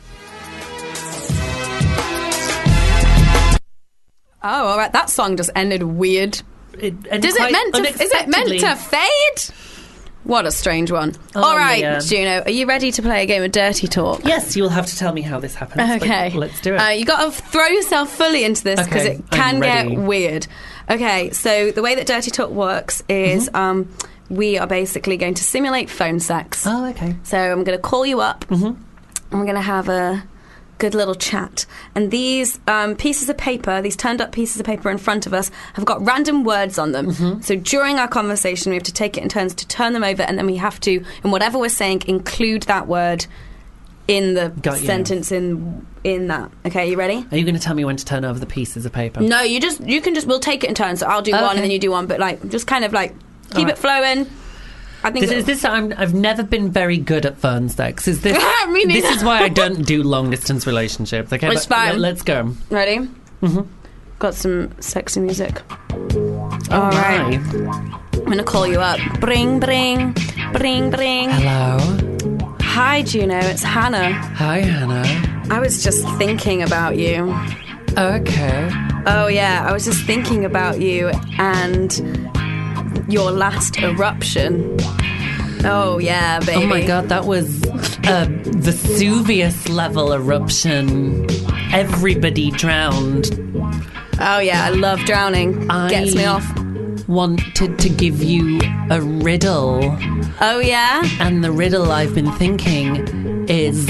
B: Oh, all right. That song just ended weird.
C: It, and
B: Does it
C: quite
B: meant to? Is it meant
C: unexpectedly.
B: to fade? What a strange one.
C: Oh,
B: all right,
C: yeah.
B: Juno. Are you ready to play a game of dirty talk?
C: Yes, you'll have to tell me how this happens. but
B: Okay.
C: let's do it.
B: Uh, you got to throw yourself fully into this because
C: Okay,
B: it can
C: I'm
B: get
C: ready.
B: weird. Okay, so the way that dirty talk works is
C: Mm-hmm.
B: um, we are basically going to simulate phone sex.
C: oh, okay.
B: So I'm going to call you up,
C: Mm-hmm.
B: and we're going to have a good little chat. And these um, pieces of paper, these turned up pieces of paper in front of us, have got random words on them.
C: Mm-hmm.
B: So during our conversation, we have to take it in turns to turn them over, and then we have to, in whatever we're saying, include that word in the
C: Got you.
B: sentence in in that. Okay, you ready?
C: Are you going to tell me when to turn over the pieces of paper?
B: No, you just you can just we'll take it in turns. So I'll do
C: Oh,
B: one
C: okay.
B: and then you do one, but like just kind of like keep
C: right.
B: it flowing. I think
C: This, is this? I'm, I've never been very good at phone sex. Is this?
B: Me neither.
C: This is why I don't do long distance relationships. Okay,
B: It's
C: but
B: fine.
C: Let, us go.
B: ready.
C: Mm-hmm.
B: Got some sexy music.
C: Oh,
B: All
C: my.
B: right. I'm gonna call you up. Bring, bring, bring, bring.
C: Hello.
B: Hi, Juno. It's Hannah.
C: Hi, Hannah.
B: I was just thinking about you.
C: Okay.
B: Oh yeah, I was just thinking about you and your last eruption. Oh yeah, baby.
C: Oh my god, that was a Vesuvius level eruption. Everybody drowned.
B: Oh yeah, I love drowning.
C: I
B: Gets me off.
C: wanted to give you a riddle.
B: Oh yeah?
C: And the riddle I've been thinking is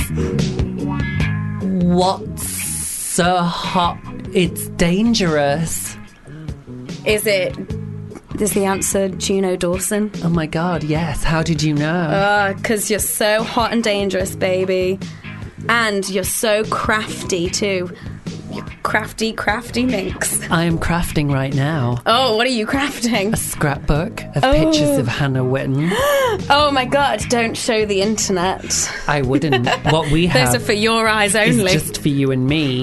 C: what's so hot it's dangerous?
B: Is it is the answer Juno Dawson?
C: Oh my god, yes. How did you know?
B: Because you're so hot and dangerous, baby. And you're so crafty, too. You're crafty, crafty minx.
C: I am crafting right now
B: Oh, what are you crafting?
C: a scrapbook of
B: Oh.
C: pictures of Hannah Witten.
B: Oh, my God, don't show the internet.
C: I wouldn't. What we have
B: Those are for your eyes
C: is
B: only.
C: just for you and me.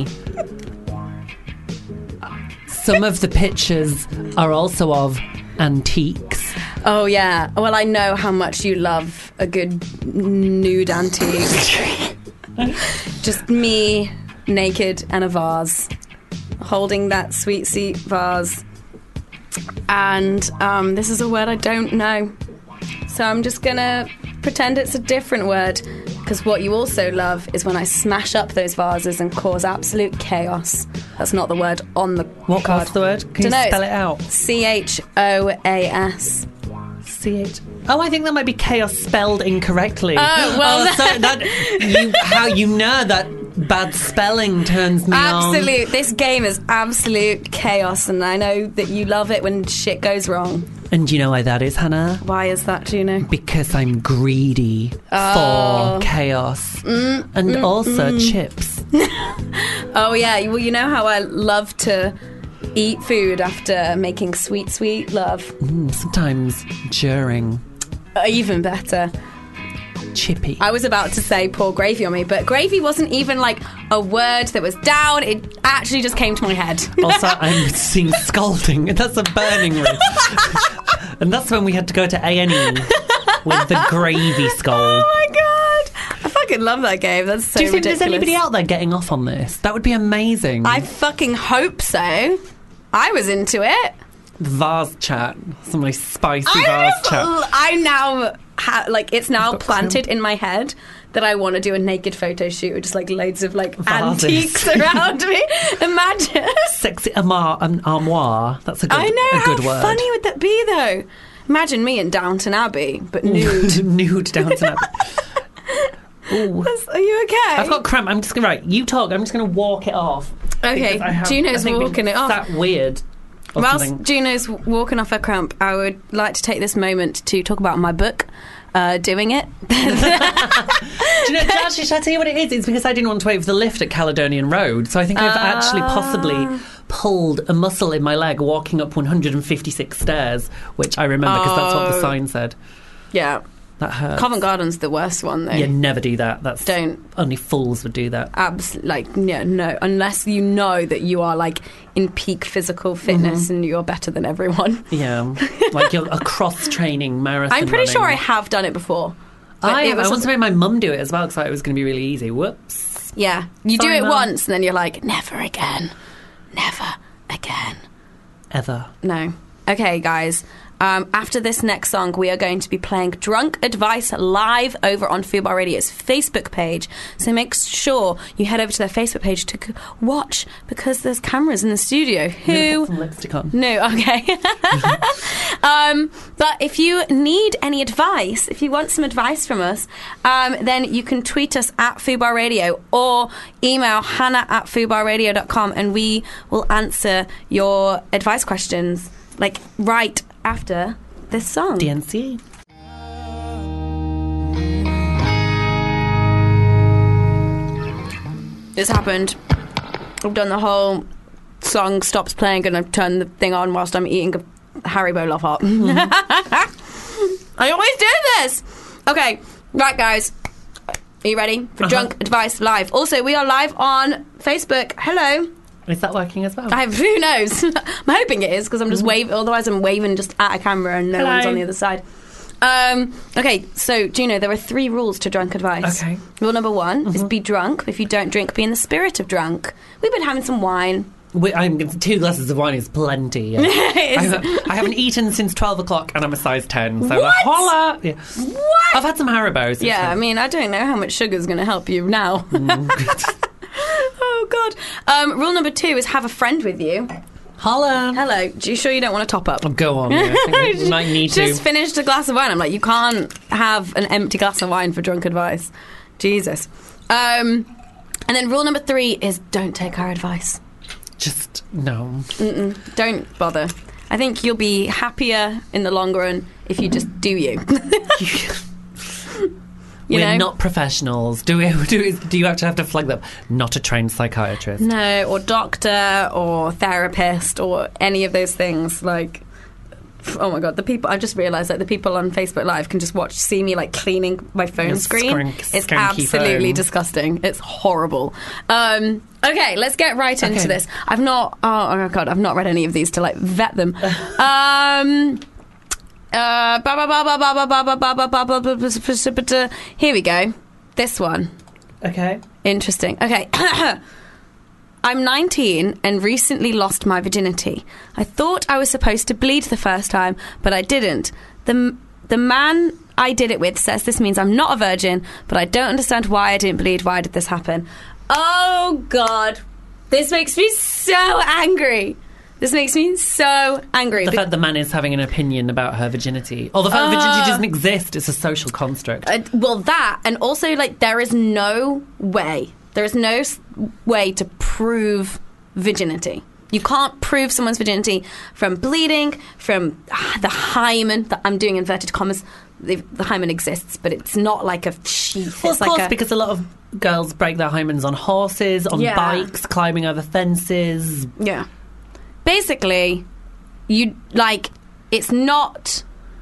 C: Some of the pictures are also of antiques.
B: Oh, yeah. Well, I know how much you love a good nude antique. Just me, naked, and a vase. Holding that sweet seat vase. And um, this is a word I don't know. So I'm just going to pretend it's a different word. Because what you also love is when I smash up those vases and cause absolute chaos. That's not the word on the
C: What,
B: card.
C: what's the word? Can you
B: Dunno,
C: spell
B: it's
C: it out?
B: C H O A S.
C: C H. Oh, I think that might be chaos spelled incorrectly.
B: Oh, well,
C: oh, so that you how you know that bad spelling turns me on.
B: Absolute. This game is absolute chaos, and I know that you love it when shit goes wrong.
C: And do you know why that is, Hannah?
B: Why is that, Juno?
C: Because I'm greedy
B: Oh.
C: for chaos
B: Mm,
C: and
B: mm,
C: also
B: mm.
C: chips.
B: Oh yeah, well you know how I love to eat food after making sweet, sweet love.
C: Mm, sometimes during
B: Uh, even better.
C: chippy.
B: I was about to say pour gravy on me, but gravy wasn't even like a word that was down. It actually just came to my head.
C: Also, I'm seeing scalding. That's a burning room. And that's when we had to go to A and E with the gravy scald.
B: Oh my god, I fucking love that game. That's so
C: Do you think
B: ridiculous.
C: there's anybody out there getting off on this? That would be amazing.
B: I fucking hope so. I was into it.
C: Vase chat. Some really spicy
B: I,
C: vase chat.
B: I now ha- like it's now
C: got
B: planted
C: cramp.
B: in my head that I want to do a naked photo shoot with just like loads of like
C: Vases.
B: antiques around me. Imagine.
C: Sexy armoire, an armoire. That's a good,
B: I know.
C: a good
B: how
C: word.
B: funny would that be though? Imagine me in Downton Abbey, but nude.
C: Nude Downton Abbey. Ooh.
B: Are you okay?
C: I've got cramp. I'm just gonna right. You talk. I'm just gonna walk it off.
B: Okay,
C: Because I have-
B: Juno's
C: I think
B: walking
C: been
B: it off.
C: That weird. or
B: Whilst
C: something.
B: Juno's walking off her cramp, I would like to take this moment to talk about my book, uh, Doing It.
C: Do you know, actually, should I tell you what it is? It's because I didn't want to wait for the lift at Caledonian Road. So I think I've actually possibly pulled a muscle in my leg walking up one hundred fifty-six stairs, which I remember because that's what the
B: Oh.
C: sign said.
B: Yeah.
C: That hurts.
B: Covent Garden's the worst one, though.
C: Yeah, never do that. That's
B: Don't.
C: Only fools would do that.
B: Abs- like, yeah, no. Unless you know that you are, like, in peak physical fitness
C: Mm-hmm.
B: and you're better than everyone.
C: Yeah, like you're a cross-training marathon.
B: I'm pretty sure I
C: running.
B: have done it before. But
C: I,
B: it
C: I
B: was
C: once
B: just-
C: made my mum do it as well because I thought it was going to be really easy. Whoops.
B: Yeah. You
C: Sorry,
B: do it
C: Mum.
B: once and then you're like, never again. Never again.
C: Ever.
B: No. Okay, guys. Um, after this next song, we are going to be playing Drunk Advice live over on Fubar Radio's Facebook page. So make sure you head over to their Facebook page to c- watch because there's cameras in the studio. Who?
C: Put some lipstick on.
B: No, okay. um, but if you need any advice, if you want some advice from us, um, then you can tweet us at Fubar Radio or email hannah at fubar radio dot com and we will answer your advice questions like right after this song.
C: D N C.
B: This happened. I've done the whole song stops playing and I've turned the thing on whilst I'm eating a Haribo Love Heart. I always do this. Okay, right guys. Are you ready for
C: Uh-huh.
B: Drunk Advice Live? Also, we are live on Facebook. Hello.
C: Is that working as well?
B: I have, who knows? I'm hoping it is because I'm just waving. Otherwise, I'm waving just at a camera and no
C: Hello.
B: one's on the other side. Um, okay, so Juno, there are three rules to drunk advice.
C: Okay.
B: Rule number one is be drunk. If you don't drink, be in the spirit of drunk. We've been having some wine.
C: We, I'm two glasses of wine is plenty. Yeah. I, haven't, I haven't eaten since twelve o'clock, and I'm a size ten. So
B: What?
C: holla! Yeah.
B: What?
C: I've had some Haribos. It's
B: Yeah, I
C: fine.
B: mean, I don't know how much sugar is going to help you now. Oh, God. Um, rule number two is have a friend with you.
C: holla.
B: Hello. Are you sure you don't want to top up?
C: Oh, go on. Yeah. I think we might need
B: Just
C: to.
B: finished a glass of wine. I'm like, you can't have an empty glass of wine for drunk advice. Jesus. Um, and then rule number three is don't take our advice.
C: Just no.
B: Mm-mm, don't bother. I think you'll be happier in the long run if you just do you. You
C: We're
B: know?
C: not professionals. Do we? Do, do you actually have to flag that? Not a trained psychiatrist.
B: No, or doctor, or therapist, or any of those things. Like, oh my god, the people! I just realised that the people on Facebook Live can just watch, see me like cleaning my phone
C: Your
B: screen.
C: skrink-
B: it's
C: skanky
B: absolutely
C: phone.
B: disgusting. It's horrible. Um, okay, let's get right into
C: Okay.
B: this. I've not. Oh, oh my god, I've not read any of these to like vet them. um. Uh, ba ba ba ba ba ba ba ba ba ba ba ba ba ba. Here we go. This one.
C: Okay.
B: Interesting. Okay. I'm nineteen and recently lost my virginity. I thought I was supposed to bleed the first time, but I didn't. The the man I did it with says this means I'm not a virgin, but I don't understand why I didn't bleed. Why did this happen? Oh, God. This makes me so angry. This makes me so angry.
C: The
B: Be-
C: fact the man is having an opinion about her virginity. Or the fact that virginity
B: Uh,
C: doesn't exist. It's a social construct.
B: Uh, well, that, and also, like, there is no way, there is no s- way to prove virginity. You can't prove someone's virginity from bleeding, from ah, the hymen, that I'm doing inverted commas. The, the hymen exists, but it's not like a sheath.
C: Well,
B: it's
C: of
B: like
C: course,
B: a,
C: because a lot of girls break their hymens on horses, on
B: Yeah.
C: bikes, climbing over fences.
B: Yeah. Basically, you, like, it's not...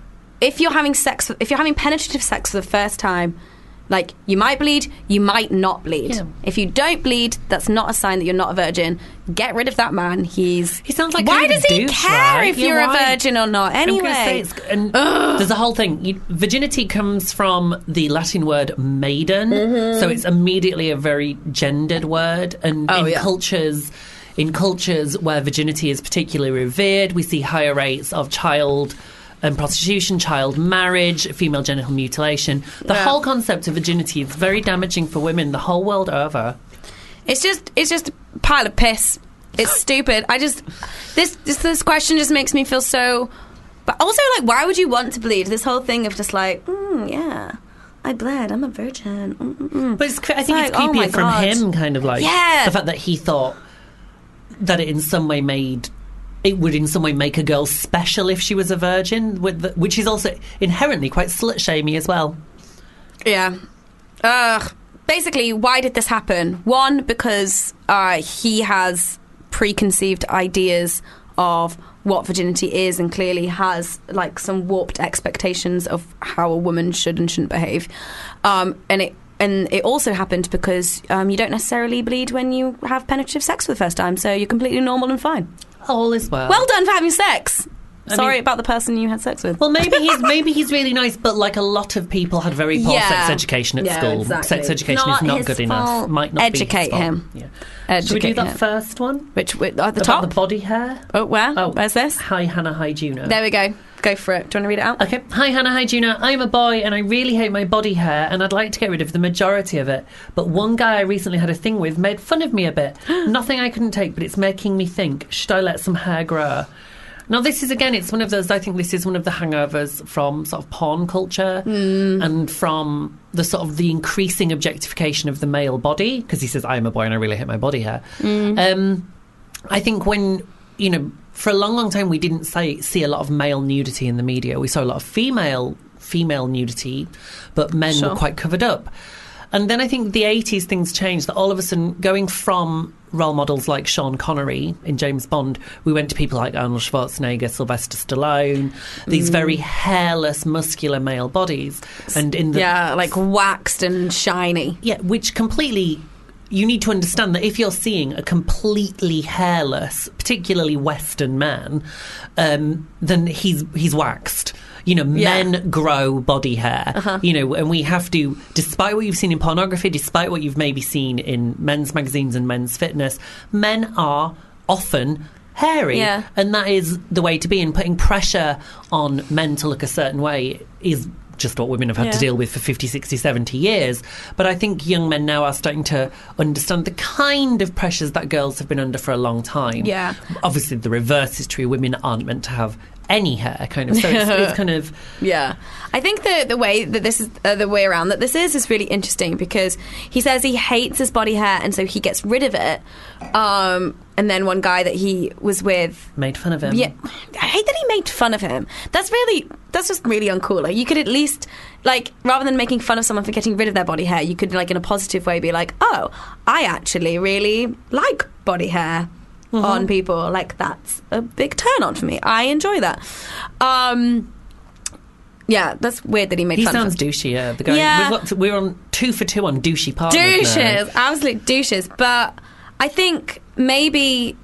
B: If you're having sex, if you're having penetrative sex for the first time, like, you might bleed, you might not bleed.
C: Yeah.
B: If you don't bleed, that's not a sign that you're not a virgin. Get rid of that man. He's...
C: He sounds like
B: Why
C: kind of
B: does
C: a
B: he
C: douche,
B: care
C: right?
B: if
C: Yeah,
B: you're
C: why?
B: a virgin or not?
C: I'm gonna say
B: Anyway.
C: it's- and there's a whole thing. You, virginity comes from the Latin word maiden, so it's immediately a very gendered word. And
B: Mm-hmm. Oh,
C: in
B: yeah.
C: cultures, in cultures where virginity is particularly revered, we see higher rates of child and prostitution, child marriage, female genital mutilation. The
B: Yeah.
C: whole concept of virginity is very damaging for women the whole world over.
B: It's just, it's just a pile of piss. It's stupid. I just, this, this, this question just makes me feel so. But also, like, why would you want to bleed? This whole thing of just like, mm, yeah, I bled. I'm a virgin. Mm-mm-mm.
C: But it's, cre- I think
B: like,
C: it's
B: oh
C: creepier
B: my
C: from
B: God.
C: him, kind of like
B: Yeah.
C: the fact that he thought that it in some way made it would in some way make a girl special if she was a virgin, with the, which is also inherently quite slut shamey as well.
B: Yeah. Ugh. Basically, why did this happen? One, because uh, he has preconceived ideas of what virginity is and clearly has like some warped expectations of how a woman should and shouldn't behave. Um, and it and it also happened because um, you don't necessarily bleed when you have penetrative sex for the first time, so you're completely normal and fine.
C: All is well.
B: Well done for having sex.
C: I
B: Sorry
C: mean-
B: about the person you had sex with.
C: Well, maybe he's maybe he's really nice, but like a lot of people had very poor
B: Yeah.
C: sex education at
B: Yeah,
C: school.
B: exactly.
C: Sex education
B: Not
C: is not
B: his
C: good enough.
B: fault.
C: Might not
B: Educate
C: be his fault.
B: him.
C: Yeah.
B: Educate
C: Should we do that
B: him.
C: first one?
B: Which, which at the
C: About
B: top?
C: the body hair.
B: Oh, where?
C: Oh,
B: Where's this?
C: Hi, Hannah. Hi, Juno.
B: There we go. Go for it. Do you want to read it out?
C: Okay. Hi, Hannah. Hi, Juna. I'm a boy and I really hate my body hair and I'd like to get rid of the majority of it. But one guy I recently had a thing with made fun of me a bit. Nothing I couldn't take, but it's making me think, should I let some hair grow? Now, this is, again, it's one of those, I think this is one of the hangovers from sort of porn culture and from the sort of the increasing objectification of the male body, because he says, I am a boy and I really hate my body hair. Um, I think when, you know, for a long, long time we didn't say, see a lot of male nudity in the media. We saw a lot of female female nudity, but men
B: Sure.
C: were quite covered up. And then I think the eighties things changed, that all of a sudden, going from role models like Sean Connery in James Bond, we went to people like Arnold Schwarzenegger, Sylvester Stallone, these very hairless, muscular male bodies. And in the
B: Yeah, like waxed and shiny.
C: yeah, which completely... You need to understand that if you're seeing a completely hairless, particularly Western man, um, then he's he's waxed. You know,
B: Yeah.
C: men grow body hair.
B: Uh-huh.
C: You know, and we have to, despite what you've seen in pornography, despite what you've maybe seen in men's magazines and men's fitness, men are often hairy.
B: Yeah.
C: And that is the way to be. And putting pressure on men to look a certain way is just what women have had to
B: Yeah.
C: deal with for fifty, sixty, seventy years. But I think young men now are starting to understand the kind of pressures that girls have been under for a long time.
B: Yeah.
C: Obviously, the reverse is true. Women aren't meant to have any hair, kind of. So it's, it's kind of...
B: Yeah, I think the the way that this is uh, the way around that this is is really interesting because he says he hates his body hair and so he gets rid of it. Um, and then one guy that he was with,
C: Made fun of him.
B: yeah, I hate that he made fun of him. That's really that's just really uncool. Like you could at least like rather than making fun of someone for getting rid of their body hair, you could like in a positive way be like, oh, I actually really like body hair. On people, like that's a big turn on for me. I enjoy that. Um, yeah, that's weird that he made
C: He
B: fun
C: sounds
B: of him.
C: douchey, yeah. The guy,
B: Yeah.
C: we've got to, we're on two for two on douchey partners now.
B: Douches, absolute douches. But I think maybe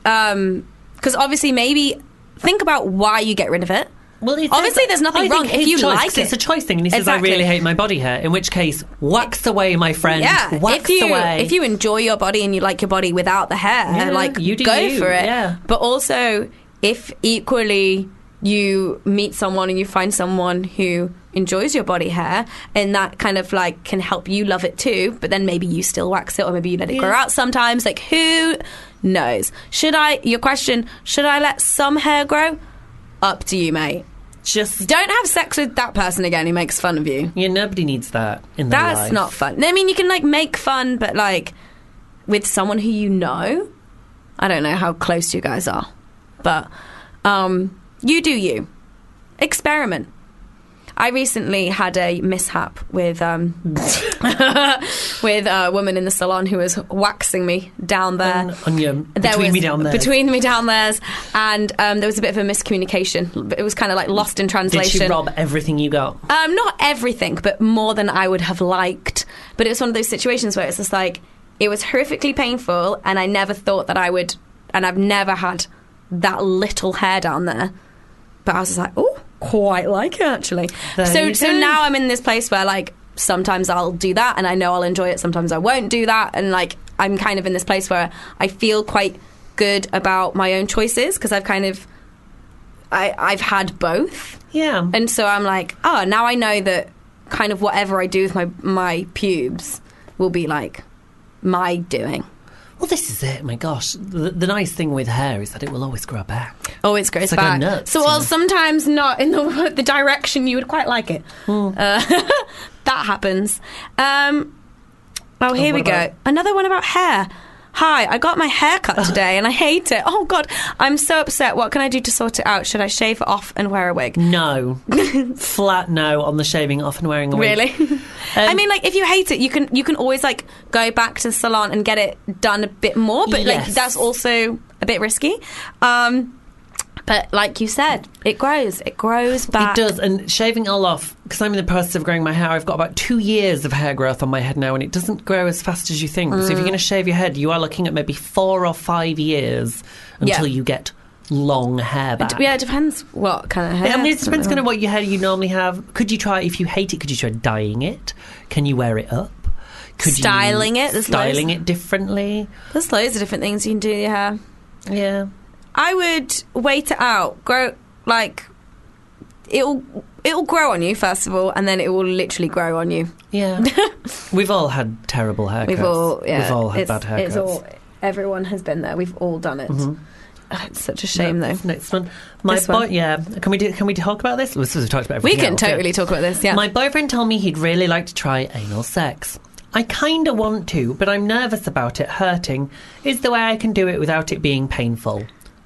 B: because obviously maybe think about why you get rid of it.
C: Well, it
B: Obviously
C: is-
B: there's nothing
C: I think
B: wrong if
C: his
B: you
C: choice,
B: like
C: 'cause It's a
B: it.
C: choice thing, and he says, I
B: Exactly.
C: really hate my body hair, in which case, wax away, my friend.
B: Yeah,
C: wax
B: if you
C: away.
B: if you enjoy your body and you like your body without the hair,
C: Yeah,
B: like
C: you do
B: go
C: you,
B: for it.
C: yeah.
B: But also, if equally you meet someone and you find someone who enjoys your body hair, and that kind of like can help you love it too, but then maybe you still wax it, or maybe you let it grow out sometimes. Like, who knows? Should I, your question, should I let some hair grow? Up to you, mate.
C: Just
B: don't have sex with that person again who makes fun of you.
C: Yeah, nobody needs that in their
B: That's
C: life.
B: not fun. I mean, you can like make fun, but like with someone who you know. I don't know how close you guys are, but um, you do you. Experiment. I recently had a mishap with um, with a woman in the salon who was waxing me down there.
C: On, on your,
B: There
C: between
B: was-
C: me down there.
B: Between me down there. And um, there was a bit of a miscommunication. It was kind of like lost in
C: Did
B: translation.
C: she rob everything you got?
B: Um, not everything, but more than I would have liked. But it was one of those situations where it's just like, it was horrifically painful, and I never thought that I would, and I've never had that little hair down there. But I was just like, oh, quite like it, actually.
C: There
B: So,
C: you
B: so
C: go.
B: now I'm in this place where, like, sometimes I'll do that, and I know I'll enjoy it. Sometimes I won't do that. And, like, I'm kind of in this place where I feel quite good about my own choices, because I've kind of, I, I've had both.
C: Yeah.
B: And so I'm like, oh, now I know that kind of whatever I do with my my pubes will be like my doing.
C: Well, this is it. My gosh, the, the nice thing with hair is that it will always grow back.
B: Always grows
C: It's like a
B: back.
C: nut,
B: so,
C: you
B: well,
C: know.
B: sometimes not in the the direction you would quite like it. Uh, that happens. Um, oh, here
C: what
B: we go.
C: about-
B: Another one about hair. Hi, I got my hair cut today and I hate it. Oh, God, I'm so upset. What can I do to sort it out? Should I shave it off and wear a wig?
C: No. Flat no on the shaving off and wearing a wig.
B: Really? I mean, like, if you hate it, you can you can always like go back to the salon and get it done a bit more, but like
C: Yes.
B: that's also a bit risky. Um, but like you said, it grows. It grows back.
C: It does, and shaving it all off, because I'm in the process of growing my hair, I've got about two years of hair growth on my head now, and it doesn't grow as fast as you think. So if you're going to shave your head, you are looking at maybe four or five years until
B: Yeah.
C: you get long hair back.
B: Yeah, it depends what kind of hair.
C: I mean, it depends kind of what your hair you normally have. Could you try, if you hate it, could you try dyeing it? Can you wear it up? Could
B: Styling
C: you
B: it? There's
C: Styling
B: loads.
C: it differently?
B: There's loads of different things you can do to your hair.
C: Yeah.
B: I would wait it out. Grow like it'll it'll grow on you first of all, and then it will literally grow on you.
C: Yeah. We've all had terrible haircuts.
B: We've all yeah.
C: We've all had
B: it's,
C: bad haircuts.
B: It's all everyone has been there. We've all done it.
C: Mm-hmm.
B: Oh, it's such a shame
C: No,
B: though.
C: Next one. My
B: This
C: boy,
B: one.
C: yeah. Can we do, can we talk about this? We've sort of talked about
B: We
C: everything
B: can
C: else, yeah.
B: totally talk about this. Yeah.
C: My boyfriend told me he'd really like to try anal sex. I kind of want to, but I'm nervous about it hurting. Is there a way I can do it without it being painful?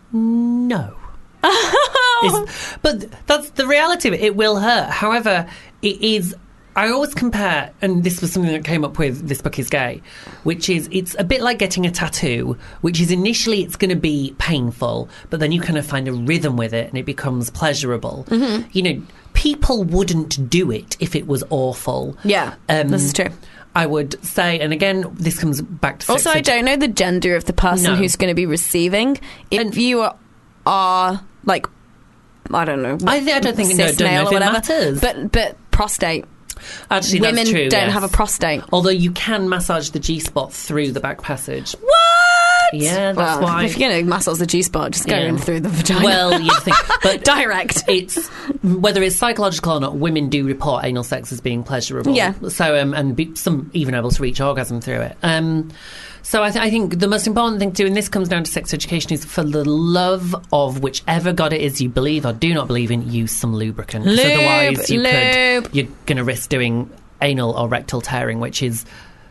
C: No. Is- but that's the reality of it. It will hurt. However, it is... I always compare, and this was something that came up with This Book Is Gay, which is it's a bit like getting a tattoo, which is initially it's going to be painful, but then you kind of find a rhythm with it and it becomes pleasurable.
B: Mm-hmm.
C: You know, people wouldn't do it if it was awful.
B: Yeah,
C: Um,
B: this is true.
C: I would say, and again, this comes back to
B: Also,
C: sex
B: I don't know the gender of the person
C: No.
B: who's going to be receiving. If
C: And-
B: you are, are like, I don't know,
C: I, I don't think no,
B: cis
C: don't
B: male
C: know
B: or
C: if it
B: whatever,
C: matters.
B: but but prostate.
C: Actually,
B: Women
C: that's true,
B: don't
C: yes.
B: have a prostate.
C: Although you can massage the G spot through the back passage.
B: What?
C: Yeah, that's
B: well,
C: why.
B: If you're going to massage the G spot, just go
C: Yeah.
B: in through the vagina.
C: Well, you think, but
B: direct.
C: It's whether it's psychological or not. Women do report anal sex as being pleasurable.
B: Yeah.
C: So um, and be, some even able to reach orgasm through it. Um, so I, th- I think the most important thing to do, and this comes down to sex education, is for the love of whichever god it is you believe or do not believe in, use some lubricant. 'Cause
B: Lube,
C: otherwise, you
B: lube.
C: could you're going to risk doing anal or rectal tearing, which is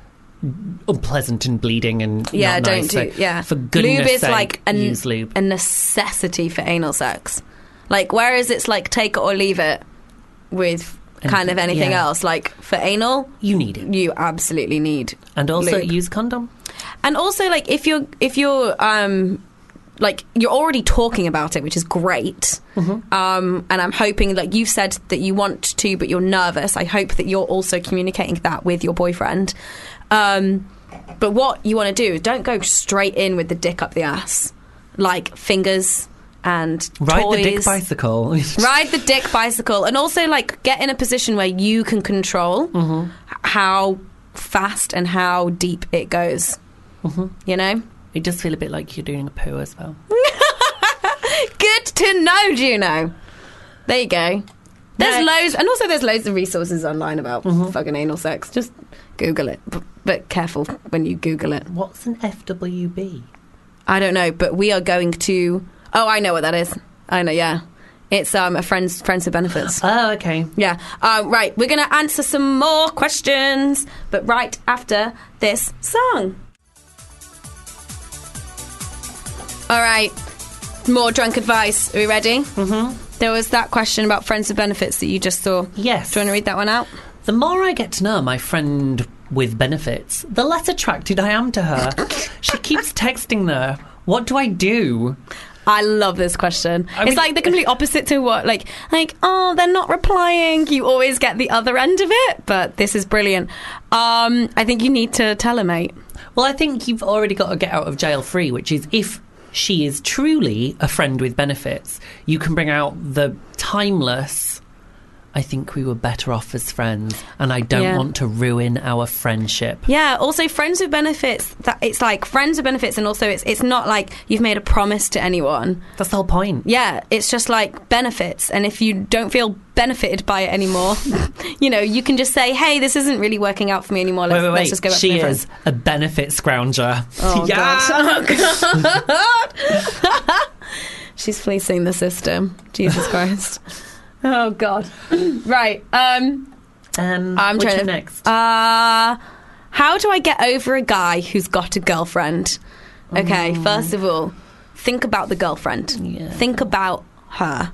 C: unpleasant and bleeding and
B: yeah,
C: not
B: don't
C: nice.
B: do.
C: So
B: Yeah,
C: for goodness
B: lube is
C: sake,
B: like a,
C: use lube.
B: a necessity for anal sex. Like, whereas it's like take it or leave it with kind of anything
C: yeah.
B: else. Like for anal,
C: You need it,
B: you absolutely need.
C: and also
B: lube.
C: use condom.
B: And also, like, if you're if you're um like you're already talking about it, which is great.
C: Mm-hmm.
B: Um, and I'm hoping, like you've said that you want to, but you're nervous. I hope that you're also communicating that with your boyfriend. Um, but what you want to do, don't go straight in with the dick up the ass, like fingers and
C: Ride
B: toys.
C: the dick bicycle.
B: Ride the dick bicycle, and also like get in a position where you can control
C: Mm-hmm.
B: h- how fast and how deep it goes.
C: Mm-hmm.
B: You know.
C: It does feel a bit like you're doing a poo as well.
B: Good to know, Juno. There you go. There's
C: Next.
B: loads, and also there's loads of resources online about
C: Mm-hmm.
B: fucking anal sex. Just Google it, but, but careful when you Google it.
C: What's an F W B?
B: I don't know, but we are going to. Oh, I know what that is. I know, yeah. It's um a friends friends with benefits.
C: Oh, okay.
B: Yeah. Um, right, we're going to answer some more questions, but right after this song. All right, more drunk advice. Are we ready? Mm-hmm. There was that question about friends with benefits that you just saw.
C: Yes.
B: Do you want to read that one out?
C: The more I get to know my friend with benefits, the less attracted I am to her. She keeps texting there. What do I do?
B: I love this question.
C: I
B: it's
C: mean-
B: like the complete opposite to what, like, like, oh, they're not replying. You always get the other end of it, but this is brilliant. Um, I think you need to tell her, mate.
C: Well, I think you've already got to get out of jail free, which is if she is truly a friend with benefits, you can bring out the timeless, I think we were better off as friends, and I don't
B: Yeah.
C: want to ruin our friendship.
B: Yeah. Also, friends with benefits. That it's like friends with benefits, and also it's it's not like you've made a promise to anyone.
C: That's the whole point.
B: Yeah, it's just like benefits, and if you don't feel benefited by it anymore, you know, you can just say, "Hey, this isn't really working out for me anymore. Let's,
C: Wait, wait, wait.
B: let's just go back
C: she
B: to being
C: is
B: friends."
C: a benefit scrounger.
B: Oh,
C: yeah.
B: God. Oh, God. She's fleecing the system. Jesus Christ. Oh, God. Right. Um,
C: Um,
B: I'm
C: which
B: trying
C: one
B: to-
C: next?
B: Uh, how do I get over a guy who's got a girlfriend? Okay, first of all, think about the girlfriend.
C: Yeah.
B: Think about her.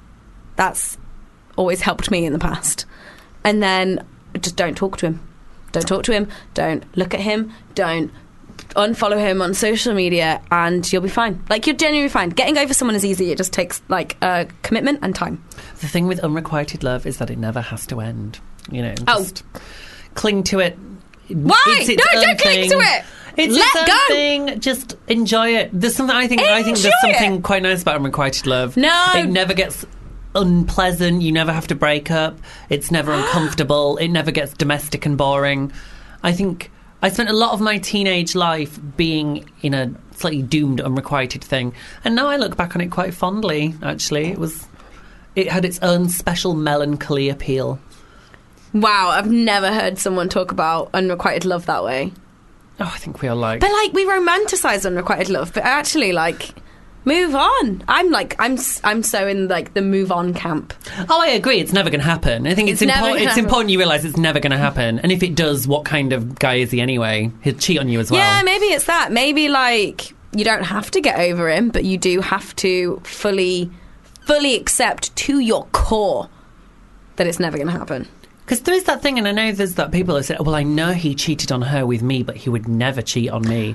B: That's always helped me in the past. And then just don't talk to him. Don't talk to him. Don't look at him. Don't unfollow him on social media, and you'll be fine. Like, you're genuinely fine. Getting over someone is easy. It just takes like uh, commitment and time.
C: The thing with unrequited love is that it never has to end. You know,
B: Oh.
C: just cling to it.
B: Why?
C: It's its
B: No,
C: own
B: don't cling
C: thing.
B: to it.
C: It's
B: Let
C: its own
B: go.
C: thing. Just enjoy it. There's something I think. I think there's
B: Enjoy
C: something
B: it.
C: quite nice about unrequited love.
B: No.
C: It never gets unpleasant. You never have to break up. It's never uncomfortable. It never gets domestic and boring. I think I spent a lot of my teenage life being in a slightly doomed unrequited thing, and now I look back on it quite fondly. Actually, it was. It had its own special melancholy appeal.
B: Wow, I've never heard someone talk about unrequited love that way.
C: Oh, I think we are like.
B: But like, we romanticize unrequited love, but actually, like, move on. I'm like, I'm s- I'm so in like the move on camp.
C: Oh, I agree. It's never going to happen. I think it's,
B: It's never
C: important.
B: gonna
C: It's
B: happen.
C: important you realise it's never going to happen. And if it does, what kind of guy is he anyway? He'll cheat on you as well.
B: Yeah, maybe it's that. Maybe like you don't have to get over him, but you do have to fully, fully accept to your core that it's never going to happen.
C: Because there is that thing, and I know there's that people that say, "Well, I know he cheated on her with me, but he would never cheat on me."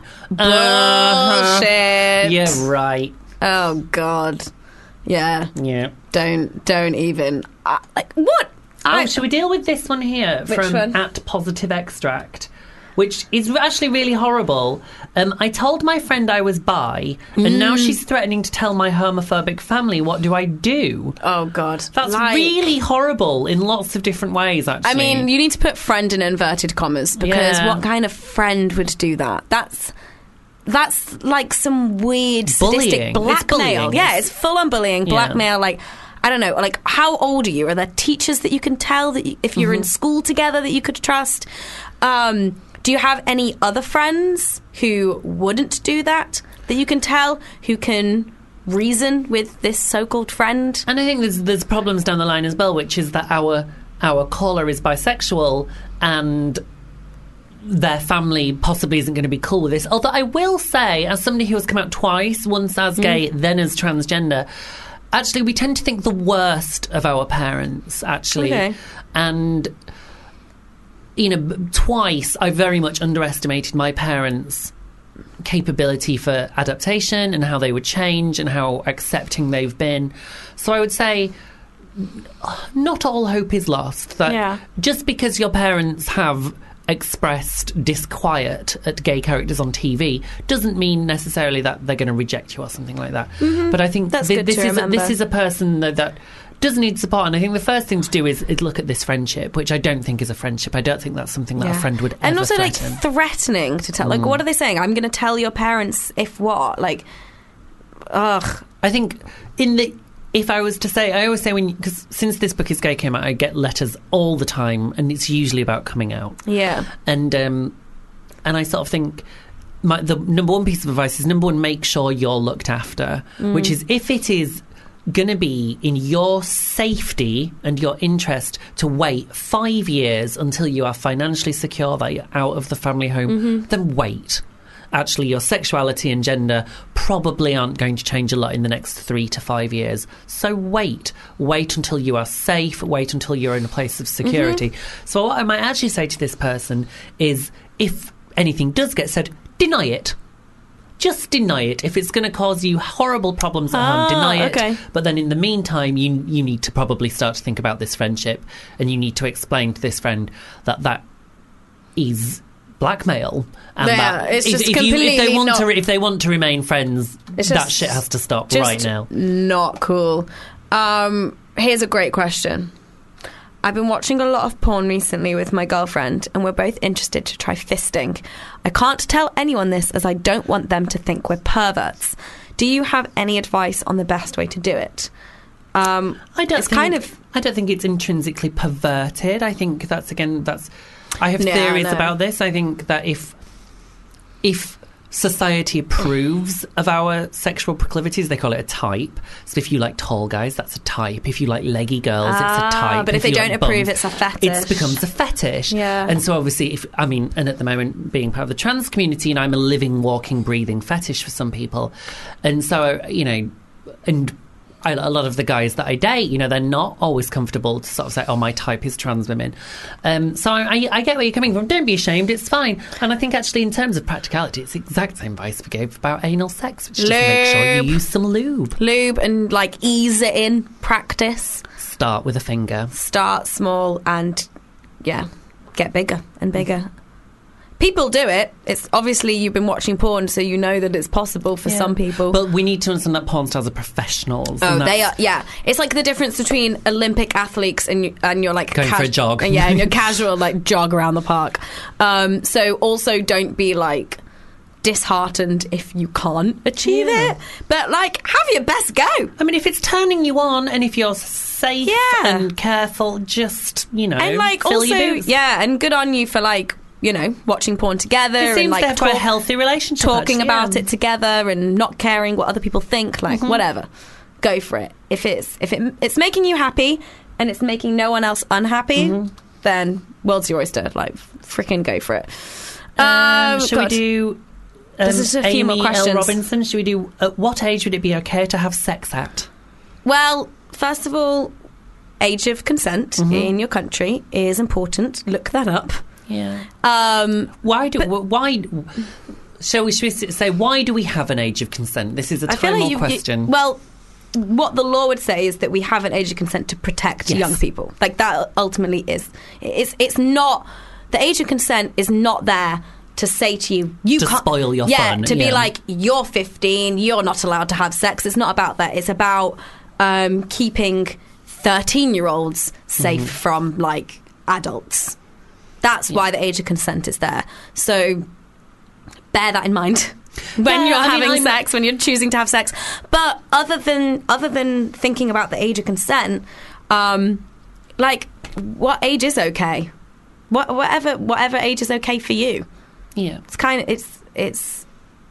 C: Uh-huh.
B: Bullshit.
C: Yeah, right.
B: Oh God. Yeah.
C: Yeah.
B: Don't don't even. Uh, like what?
C: Oh,
B: I,
C: should we deal with this one here
B: Which
C: from
B: one?
C: at Positive Extract, which is actually really horrible. Um, I told my friend I was bi, and
B: Mm.
C: now she's threatening to tell my homophobic family. What do I do?
B: oh God.
C: That's
B: Like-
C: really horrible in lots of different ways, actually.
B: I mean, you need to put friend in inverted commas, because
C: Yeah.
B: what kind of friend would do that? That's that's like some weird sadistic
C: Bullying. It's
B: blackmail.
C: bullying.
B: Yeah, it's full on bullying,
C: Yeah.
B: blackmail. Like, I don't know. Like, how old are you? Are there teachers that you can tell that you, if you're
C: Mm-hmm.
B: in school together that you could trust? Um, do you have any other friends who wouldn't do that that you can tell, who can reason with this so-called friend?
C: And I think there's there's problems down the line as well, which is that our our caller is bisexual and their family possibly isn't going to be cool with this. Although I will say, as somebody who has come out twice, once as gay, then as transgender, actually we tend to think the worst of our parents, actually.
B: Okay.
C: And, you know, b- twice I very much underestimated my parents' capability for adaptation and how they would change and how accepting they've been. So I would say not all hope is lost. That
B: Yeah.
C: just because your parents have expressed disquiet at gay characters on T V doesn't mean necessarily that they're going to reject you or something like that. But I think
B: That's
C: thi-
B: good
C: this
B: to
C: is a,
B: remember.
C: this is a person that, that does need support, and I think the first thing to do is, is look at this friendship, which I don't think is a friendship. I don't think that's something that a friend would
B: and
C: ever
B: also
C: threaten.
B: like threatening to tell. Like, what are they saying? I'm going to tell your parents if what? Like, ugh.
C: I think in the if I was to say, I always say when, because since this book is gay came out, I get letters all the time, and it's usually about coming out.
B: Yeah.
C: And um, and I sort of think my, the number one piece of advice is number one, make sure you're looked after, mm. which is if it is going to be in your safety and your interest to wait five years until you are financially secure that you're out of the family home, mm-hmm. then wait. Actually, your sexuality and gender probably aren't going to change a lot in the next three to five years. So wait. Wait until you are safe. Wait until you're in a place of security. Mm-hmm. So what I might actually say to this person is, if anything does get said, deny it. Just deny it. If it's going to cause you horrible problems at
B: ah,
C: home, deny it.
B: Okay.
C: But then in the meantime, you you need to probably start to think about this friendship, and you need to explain to this friend that that is blackmail, and
B: yeah,
C: that
B: it's
C: if,
B: just
C: if, you, if they
B: completely
C: want
B: not-
C: to re- if they want to remain friends,
B: It's
C: that
B: just-
C: shit has to stop
B: Just
C: right now.
B: Not cool. Um, here's a great question. I've been watching a lot of porn recently with my girlfriend, and we're both interested to try fisting. I can't tell anyone this as I don't want them to think we're perverts. Do you have any advice on the best way to do it? Um,
C: I don't
B: it's
C: think,
B: kind of
C: I don't think it's intrinsically perverted. I think that's again that's I have
B: Yeah,
C: theories
B: no.
C: about this. I think that if if society approves of our sexual proclivities, they call it a type. So if you like tall guys, that's a type. If you like leggy girls,
B: Ah,
C: it's a type.
B: but if they
C: you
B: don't
C: like
B: approve,
C: bums,
B: it's a fetish.
C: It becomes a fetish.
B: Yeah.
C: And so obviously, if I mean, and at the moment, being part of the trans community, and I'm a living, walking, breathing fetish for some people, and so you know, and. I, a lot of the guys that I date, you know, they're not always comfortable to sort of say, oh, my type is trans women. Um, so I, I, I get where you're coming from. Don't be ashamed. It's fine. And I think actually in terms of practicality, it's the exact same advice we gave about anal sex, which is just make sure you
B: Lube.
C: use some lube.
B: lube and like ease it in, practice,
C: Start with a finger.
B: start small, and yeah, get bigger and bigger. People do it. It's obviously you've been watching porn, so you know that it's possible for
C: Yeah.
B: some people.
C: But we need to understand that porn stars are professionals.
B: Oh,
C: and
B: they
C: that's-
B: are. Yeah, it's like the difference between Olympic athletes and you, and you're like
C: Going for a jog.
B: Yeah, and you're casual like jog around the park. Um, so also don't be like disheartened if you can't achieve
C: Yeah.
B: it. But like have your best go.
C: I mean, if it's turning you on and if you're safe
B: Yeah.
C: and careful, just, you know,
B: And like
C: fill
B: also
C: your boots.
B: yeah, and good on you for like you know watching porn together
C: It
B: and
C: seems
B: like
C: to have quite a
B: talk-
C: healthy relationship.
B: talking
C: actually,
B: about
C: yeah.
B: it together and not caring what other people think, like
C: Mm-hmm.
B: whatever, go for it. If it's if it, it's making you happy and it's making no one else unhappy,
C: Mm-hmm.
B: then world's your oyster. Like freaking go for it.
C: Um,
B: Um,
C: should we
B: God.
C: do um,
B: There's just a few
C: Amy
B: more questions.
C: L. Robinson? Should we do, at what age would it be okay to have sex at?
B: Well, first of all, age of consent
C: Mm-hmm.
B: in your country is important. Look that up.
C: Yeah.
B: Um,
C: Why do, why, shall we, should we say, why do we have an age of consent? This is a
B: I feel
C: time
B: like
C: or
B: you,
C: question.
B: you well. What the law would say is that we have an age of consent to protect
C: Yes.
B: young people. Like that ultimately is. It's it's not the age of consent is not there to say to you you
C: To
B: can't
C: spoil your
B: yeah,
C: fun,
B: to
C: yeah.
B: be like you're fifteen, you're not allowed to have sex. It's not about that. It's about um, keeping thirteen year olds safe
C: Mm-hmm.
B: from like adults. That's why the age of consent is there. So bear that in mind. When
C: Yeah,
B: you're
C: I mean,
B: having
C: I'm-
B: sex, when you're choosing to have sex, but other than other than thinking about the age of consent, um, like what age is okay? What whatever whatever age is okay for you.
C: yeah.
B: It's kind of it's it's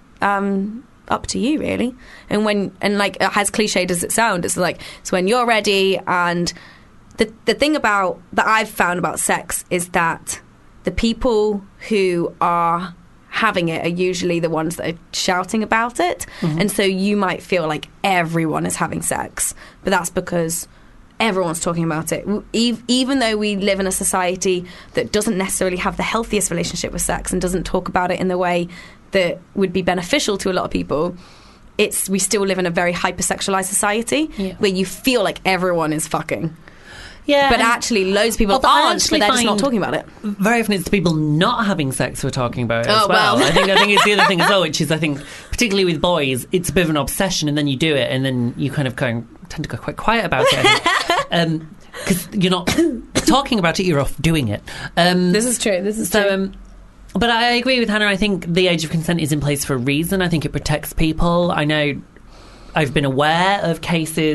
B: um, up to you really. And when and like as cliched as it sounds, it's like it's when you're ready. And the the thing about that I've found about sex is that the people who are having it are usually the ones that are shouting about it.
C: Mm-hmm.
B: And so you might feel like everyone is having sex, but that's because everyone's talking about it. Ev- even though we live in a society that doesn't necessarily have the healthiest relationship with sex and doesn't talk about it in the way that would be beneficial to a lot of people, it's we still live in a very hypersexualized society
C: Yeah.
B: where you feel like everyone is fucking.
C: Yeah,
B: But
C: and
B: actually, loads of people
C: Although I
B: aren't, but
C: actually
B: they're just not
C: find-
B: talking about it.
C: very often it's the people not having sex who are talking about it
B: Oh,
C: as well.
B: well.
C: I think I think it's the other thing as well, which is I think particularly with boys, it's a bit of an obsession, and then you do it, and then you kind of go, tend to go quite quiet about it. I think. Um, because you're not talking about it, you're off doing it. Um,
B: This is true. This is
C: so,
B: true.
C: um, but I agree with Hannah. I think the age of consent is in place for a reason. I think it protects people. I know I've been aware of cases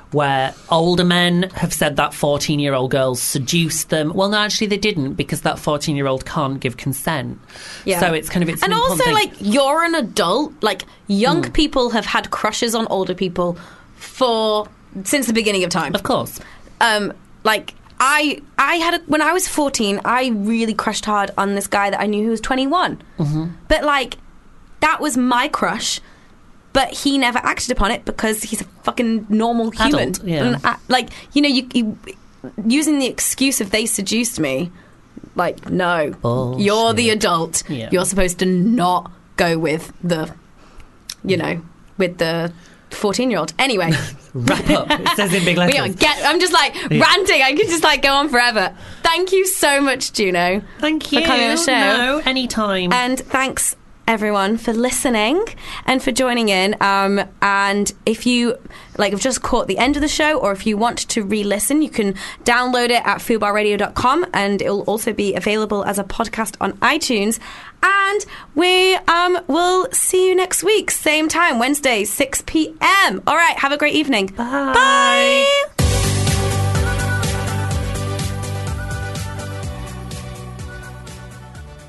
C: where older men have said that fourteen-year-old girls seduced them. Well, no, actually they didn't, because that fourteen-year-old can't give consent.
B: Yeah.
C: So it's kind of... It's
B: and
C: an
B: also,
C: important thing.
B: like, you're an adult. Like, young
C: Mm.
B: people have had crushes on older people for... since the beginning of time.
C: Of course.
B: Um, like... I I had a, when I was fourteen, I really crushed hard on this guy that I knew who was twenty-one.
C: Mm-hmm.
B: But like, that was my crush. But he never acted upon it because he's a fucking normal human.
C: Adult, yeah.
B: And I, like, you know, you, you using the excuse of they seduced me. Like, no,
C: Bullshit.
B: you're the adult.
C: Yeah.
B: You're supposed to not go with the, you know, with the fourteen-year-old. Anyway.
C: Wrap up. It says in big letters.
B: We are get, I'm just like
C: Yeah.
B: ranting. I could just like go on forever. Thank you so much, Juno.
C: Thank you.
B: For coming on the show.
C: No, anytime.
B: And thanks everyone for listening and for joining in. Um, and if you like have just caught the end of the show, or if you want to re-listen, you can download it at fubar radio dot com, and it will also be available as a podcast on iTunes. And we um, will see you next week, same time, Wednesday, six p.m. All right, have a great evening.
C: Bye.
B: Bye.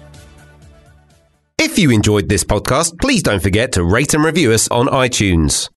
A: If you enjoyed this podcast, please don't forget to rate and review us on iTunes.